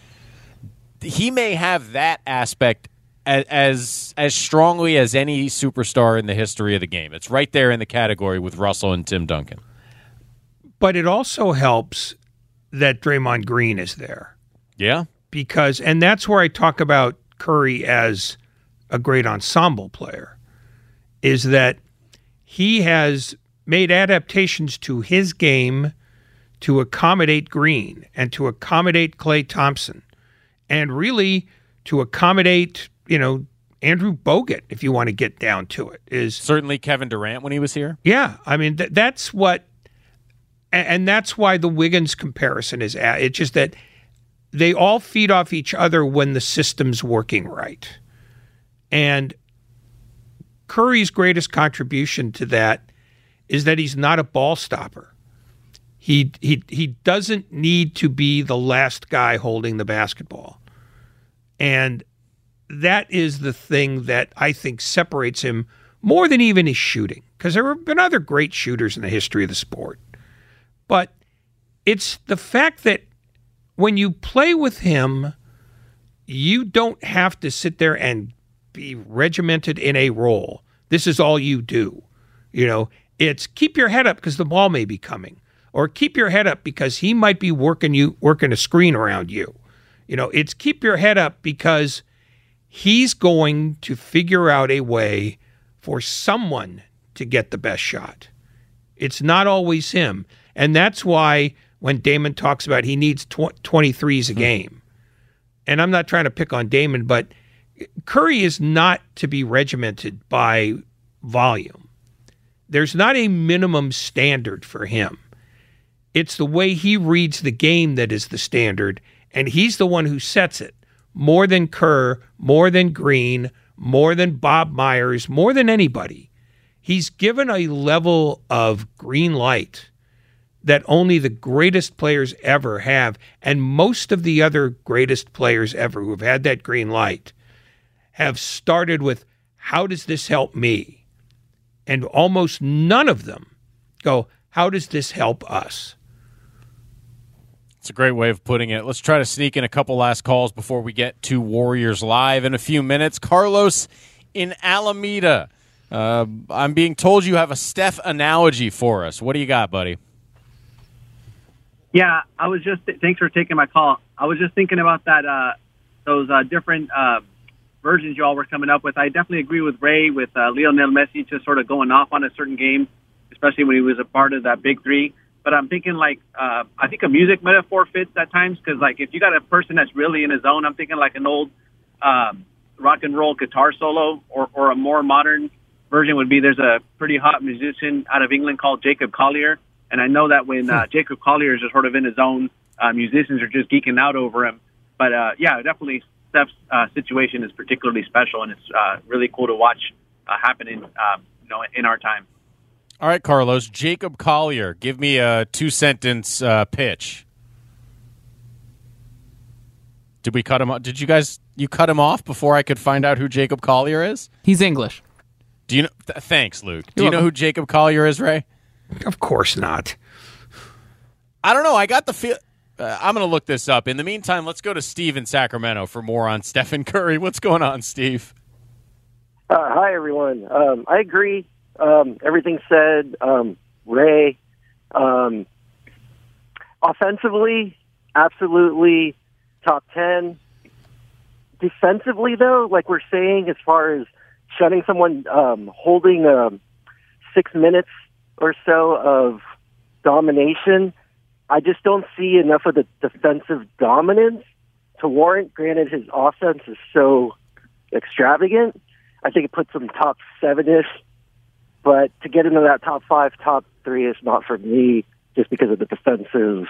[SPEAKER 4] he may have that aspect as, as as strongly as any superstar in the history of the game. It's right there in the category with Russell and Tim Duncan.
[SPEAKER 5] But it also helps that Draymond Green is there.
[SPEAKER 4] Yeah.
[SPEAKER 5] Because, and that's where I talk about Curry as a great ensemble player, is that he has made adaptations to his game to accommodate Green and to accommodate Klay Thompson. And really, to accommodate, you know, Andrew Bogut, if you want to get down to it, is
[SPEAKER 4] certainly Kevin Durant when he was here.
[SPEAKER 5] Yeah, I mean th- that's what, and, and that's why the Wiggins comparison is. At, it's just that they all feed off each other when the system's working right. And Curry's greatest contribution to that is that he's not a ball stopper. He he he doesn't need to be the last guy holding the basketball. And that is the thing that I think separates him more than even his shooting, because there have been other great shooters in the history of the sport. But it's the fact that when you play with him, you don't have to sit there and be regimented in a role. This is all you do. You know, it's keep your head up because the ball may be coming, or keep your head up because he might be working you working a screen around you. You know, it's keep your head up because he's going to figure out a way for someone to get the best shot. It's not always him. And that's why when Damon talks about he needs tw- twenty-threes a game, and I'm not trying to pick on Damon, but Curry is not to be regimented by volume. There's not a minimum standard for him. It's the way he reads the game that is the standard, and he's the one who sets it. More than Kerr, more than Green, more than Bob Myers, more than anybody. He's given a level of green light that only the greatest players ever have, and most of the other greatest players ever who have had that green light have started with, how does this help me? And almost none of them go, how does this help us?
[SPEAKER 4] It's a great way of putting it. Let's try to sneak in a couple last calls before we get to Warriors Live in a few minutes. Carlos in Alameda. Uh, I'm being told you have a Steph analogy for us. What do you got, buddy?
[SPEAKER 15] Yeah, I was just, thanks for taking my call. I was just thinking about that, uh, those uh, different uh, versions you all were coming up with. I definitely agree with Ray, with uh, Lionel Messi just sort of going off on a certain game, especially when he was a part of that big three. But I'm thinking, like, uh, I think a music metaphor fits at times, because, like, if you got a person that's really in his zone, I'm thinking like an old um, rock and roll guitar solo, or, or a more modern version would be, there's a pretty hot musician out of England called Jacob Collier. And I know that when uh, Jacob Collier is just sort of in his own, uh, musicians are just geeking out over him. But, uh, yeah, definitely Steph's uh, situation is particularly special, and it's uh, really cool to watch uh, happen in, uh, you know, in our time.
[SPEAKER 4] All right, Carlos. Jacob Collier, give me a two-sentence uh, pitch. Did we cut him off? Did you guys, you cut him off before I could find out who Jacob Collier is?
[SPEAKER 6] He's English.
[SPEAKER 4] Do you know? Th- thanks, Luke. Do you know who Jacob Collier is, Ray?
[SPEAKER 5] Of course not.
[SPEAKER 4] I don't know. I got the feel. Uh, I'm going to look this up. In the meantime, let's go to Steve in Sacramento for more on Stephen Curry. What's going on, Steve?
[SPEAKER 16] Uh, hi, everyone. Um, I agree. Um, everything said. Um, Ray, um, offensively, absolutely top ten. Defensively, though, like we're saying, as far as shutting someone, um, holding um, six minutes or so of domination, I just don't see enough of the defensive dominance to warrant. Granted, his offense is so extravagant. I think it puts him top seven-ish, but to get into that top five, top three is not for me, just because of the defensive,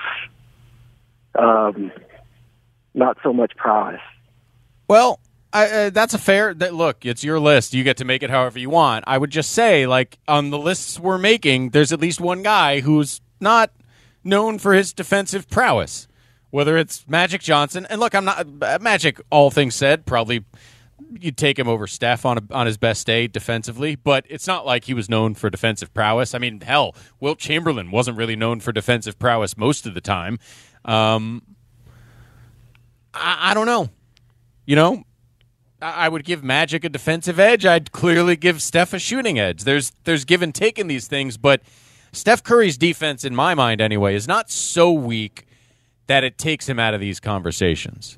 [SPEAKER 16] um, not so much prowess.
[SPEAKER 4] Well, I, uh, that's a fair that, look, it's your list. You get to make it however you want. I would just say, like, on the lists we're making, there's at least one guy who's not known for his defensive prowess, whether it's Magic Johnson. And look, I'm not uh, Magic, all things said, probably you'd take him over Steph on, a, on his best day defensively, but it's not like he was known for defensive prowess. I mean, hell, Wilt Chamberlain wasn't really known for defensive prowess most of the time. Um, I, I don't know. You know, I would give Magic a defensive edge. I'd clearly give Steph a shooting edge. There's there's give and take in these things, but Steph Curry's defense, in my mind anyway, is not so weak that it takes him out of these conversations.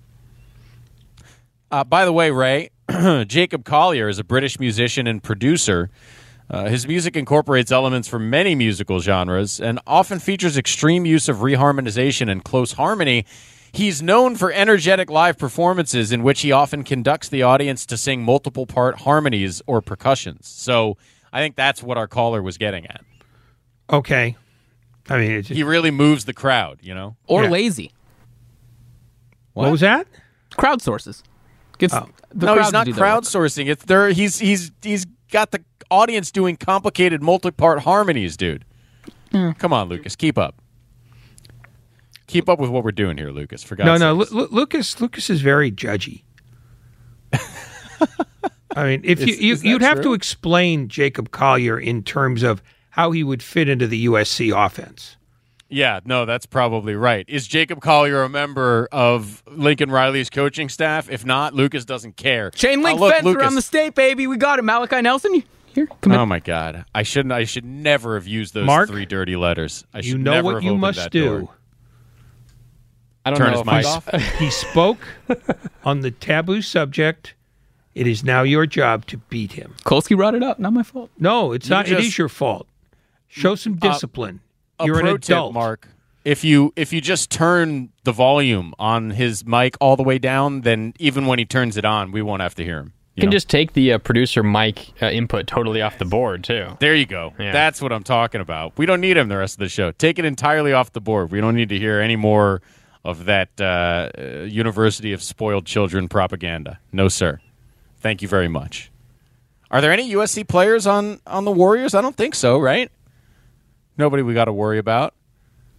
[SPEAKER 4] Uh, by the way, Ray, Jacob Collier is a British musician and producer. Uh, his music incorporates elements from many musical genres and often features extreme use of reharmonization and close harmony. He's known for energetic live performances in which he often conducts the audience to sing multiple-part harmonies or percussions. So I think that's what our caller was getting at.
[SPEAKER 5] Okay. I mean, it's just,
[SPEAKER 4] he really moves the crowd, you know?
[SPEAKER 6] Or
[SPEAKER 5] Yeah.
[SPEAKER 6] lazy.
[SPEAKER 5] What? What was that?
[SPEAKER 6] Crowdsources. Gets
[SPEAKER 5] Oh.
[SPEAKER 6] the
[SPEAKER 4] no,
[SPEAKER 6] crowd
[SPEAKER 4] he's
[SPEAKER 6] to
[SPEAKER 4] not
[SPEAKER 6] do their work.
[SPEAKER 4] crowdsourcing. It's there. He's he's he's got the audience doing complicated multi-part harmonies, dude.
[SPEAKER 6] Mm.
[SPEAKER 4] Come on, Lucas, keep up. Keep up with what we're doing here, Lucas. For
[SPEAKER 5] No,
[SPEAKER 4] God's
[SPEAKER 5] no.
[SPEAKER 4] sakes.
[SPEAKER 5] Lu- Lu- Lucas, Lucas is very judgy. I mean, if you,
[SPEAKER 4] Is-
[SPEAKER 5] you
[SPEAKER 4] is that
[SPEAKER 5] you'd have
[SPEAKER 4] true?
[SPEAKER 5] to explain Jacob Collier in terms of how he would fit into the U S C offense.
[SPEAKER 4] Yeah, no, that's probably right. Is Jacob Collier a member of Lincoln Riley's coaching staff? If not, Lucas doesn't care.
[SPEAKER 6] Chain link
[SPEAKER 4] Uh, look,
[SPEAKER 6] fence
[SPEAKER 4] Lucas,
[SPEAKER 6] around the state, baby. We got it. Malachi Nelson, you- here, come
[SPEAKER 4] Oh
[SPEAKER 6] in.
[SPEAKER 4] my God! I shouldn't. I should never have used those
[SPEAKER 5] Mark,
[SPEAKER 4] three dirty letters. I should
[SPEAKER 5] You know
[SPEAKER 4] never
[SPEAKER 5] what
[SPEAKER 4] have
[SPEAKER 5] you
[SPEAKER 4] opened
[SPEAKER 5] must
[SPEAKER 4] that
[SPEAKER 5] do.
[SPEAKER 4] door.
[SPEAKER 17] I don't
[SPEAKER 4] Turn
[SPEAKER 17] know
[SPEAKER 4] his
[SPEAKER 17] if
[SPEAKER 4] mic
[SPEAKER 17] I-
[SPEAKER 4] off.
[SPEAKER 5] He spoke on the taboo subject. It is now your job to beat him.
[SPEAKER 6] Kolsky brought it up. Not my fault.
[SPEAKER 5] No, it's
[SPEAKER 4] You
[SPEAKER 5] not. it
[SPEAKER 4] just-
[SPEAKER 5] is your fault. Show some
[SPEAKER 4] Uh,
[SPEAKER 5] discipline.
[SPEAKER 4] A
[SPEAKER 5] You're an
[SPEAKER 4] pro
[SPEAKER 5] adult.
[SPEAKER 4] tip, Mark. If you if you just turn the volume on his mic all the way down, then even when he turns it on, we won't have to hear him.
[SPEAKER 17] You can just take the uh, producer mic uh, input totally off the board, too.
[SPEAKER 4] There you go.
[SPEAKER 17] Yeah.
[SPEAKER 4] That's what I'm talking about. We don't need him the rest of the show. Take it entirely off the board. We don't need to hear any more of that uh, uh, University of Spoiled Children propaganda. No, sir. Thank you very much. Are there any U S C players on, on the Warriors? I don't think so, right? Nobody we got to worry about.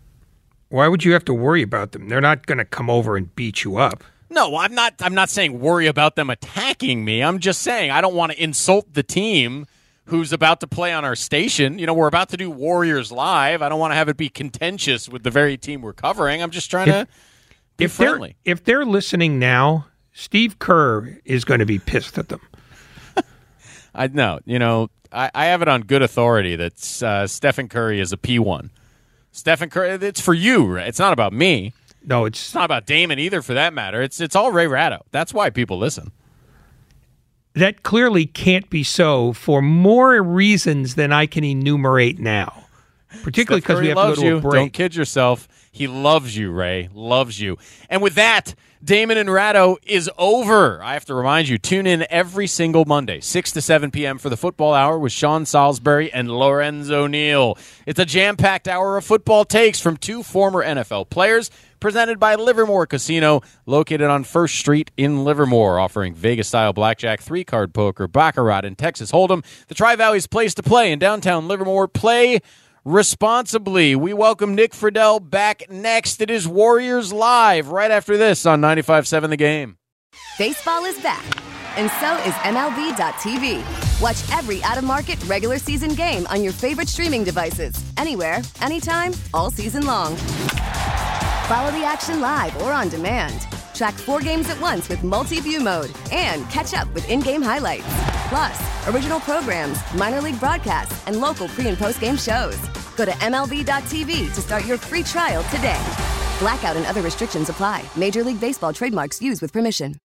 [SPEAKER 5] Why would you have to worry about them? They're not going to come over and beat you up.
[SPEAKER 4] No, I'm not. I'm not saying worry about them attacking me. I'm just saying I don't want to insult the team who's about to play on our station. You know, we're about to do Warriors Live. I don't want to have it be contentious with the very team we're covering. I'm just trying
[SPEAKER 5] if,
[SPEAKER 4] to be
[SPEAKER 5] if
[SPEAKER 4] friendly.
[SPEAKER 5] They're, if they're listening now, Steve Kerr is going to be pissed at them.
[SPEAKER 4] I know. You know, I, I have it on good authority that uh, Stephen Curry is a P one. Stephen Curry, it's for you, right? It's not about me.
[SPEAKER 5] No, it's,
[SPEAKER 4] it's not about Damon either, for that matter. It's it's all Ray Ratto. That's why people listen.
[SPEAKER 5] That clearly can't be so for more reasons than I can enumerate now. Particularly because we have to go to
[SPEAKER 4] you.
[SPEAKER 5] a break.
[SPEAKER 4] Don't kid yourself. He loves you, Ray. Loves you. And with that, Damon and Ratto is over. I have to remind you, tune in every single Monday, six to seven p.m. for the Football Hour with Sean Salisbury and Lorenzo Neal. It's a jam-packed hour of football takes from two former N F L players, presented by Livermore Casino, located on First Street in Livermore, offering Vegas-style blackjack, three-card poker, baccarat, and Texas Hold'em. The Tri-Valley's place to play in downtown Livermore. Play responsibly. We welcome Nick Friedel back next. It is Warriors Live right after this on ninety-five point seven The Game.
[SPEAKER 3] Baseball is back, and so is M L B dot T V. Watch every out-of-market regular season game on your favorite streaming devices, anywhere, anytime, all season long. Follow the action live or on demand. Track four games at once with multi-view mode and catch up with in-game highlights. Plus, original programs, minor league broadcasts, and local pre- and post-game shows. Go to M L B dot T V to start your free trial today. Blackout and other restrictions apply. Major League Baseball trademarks used with permission.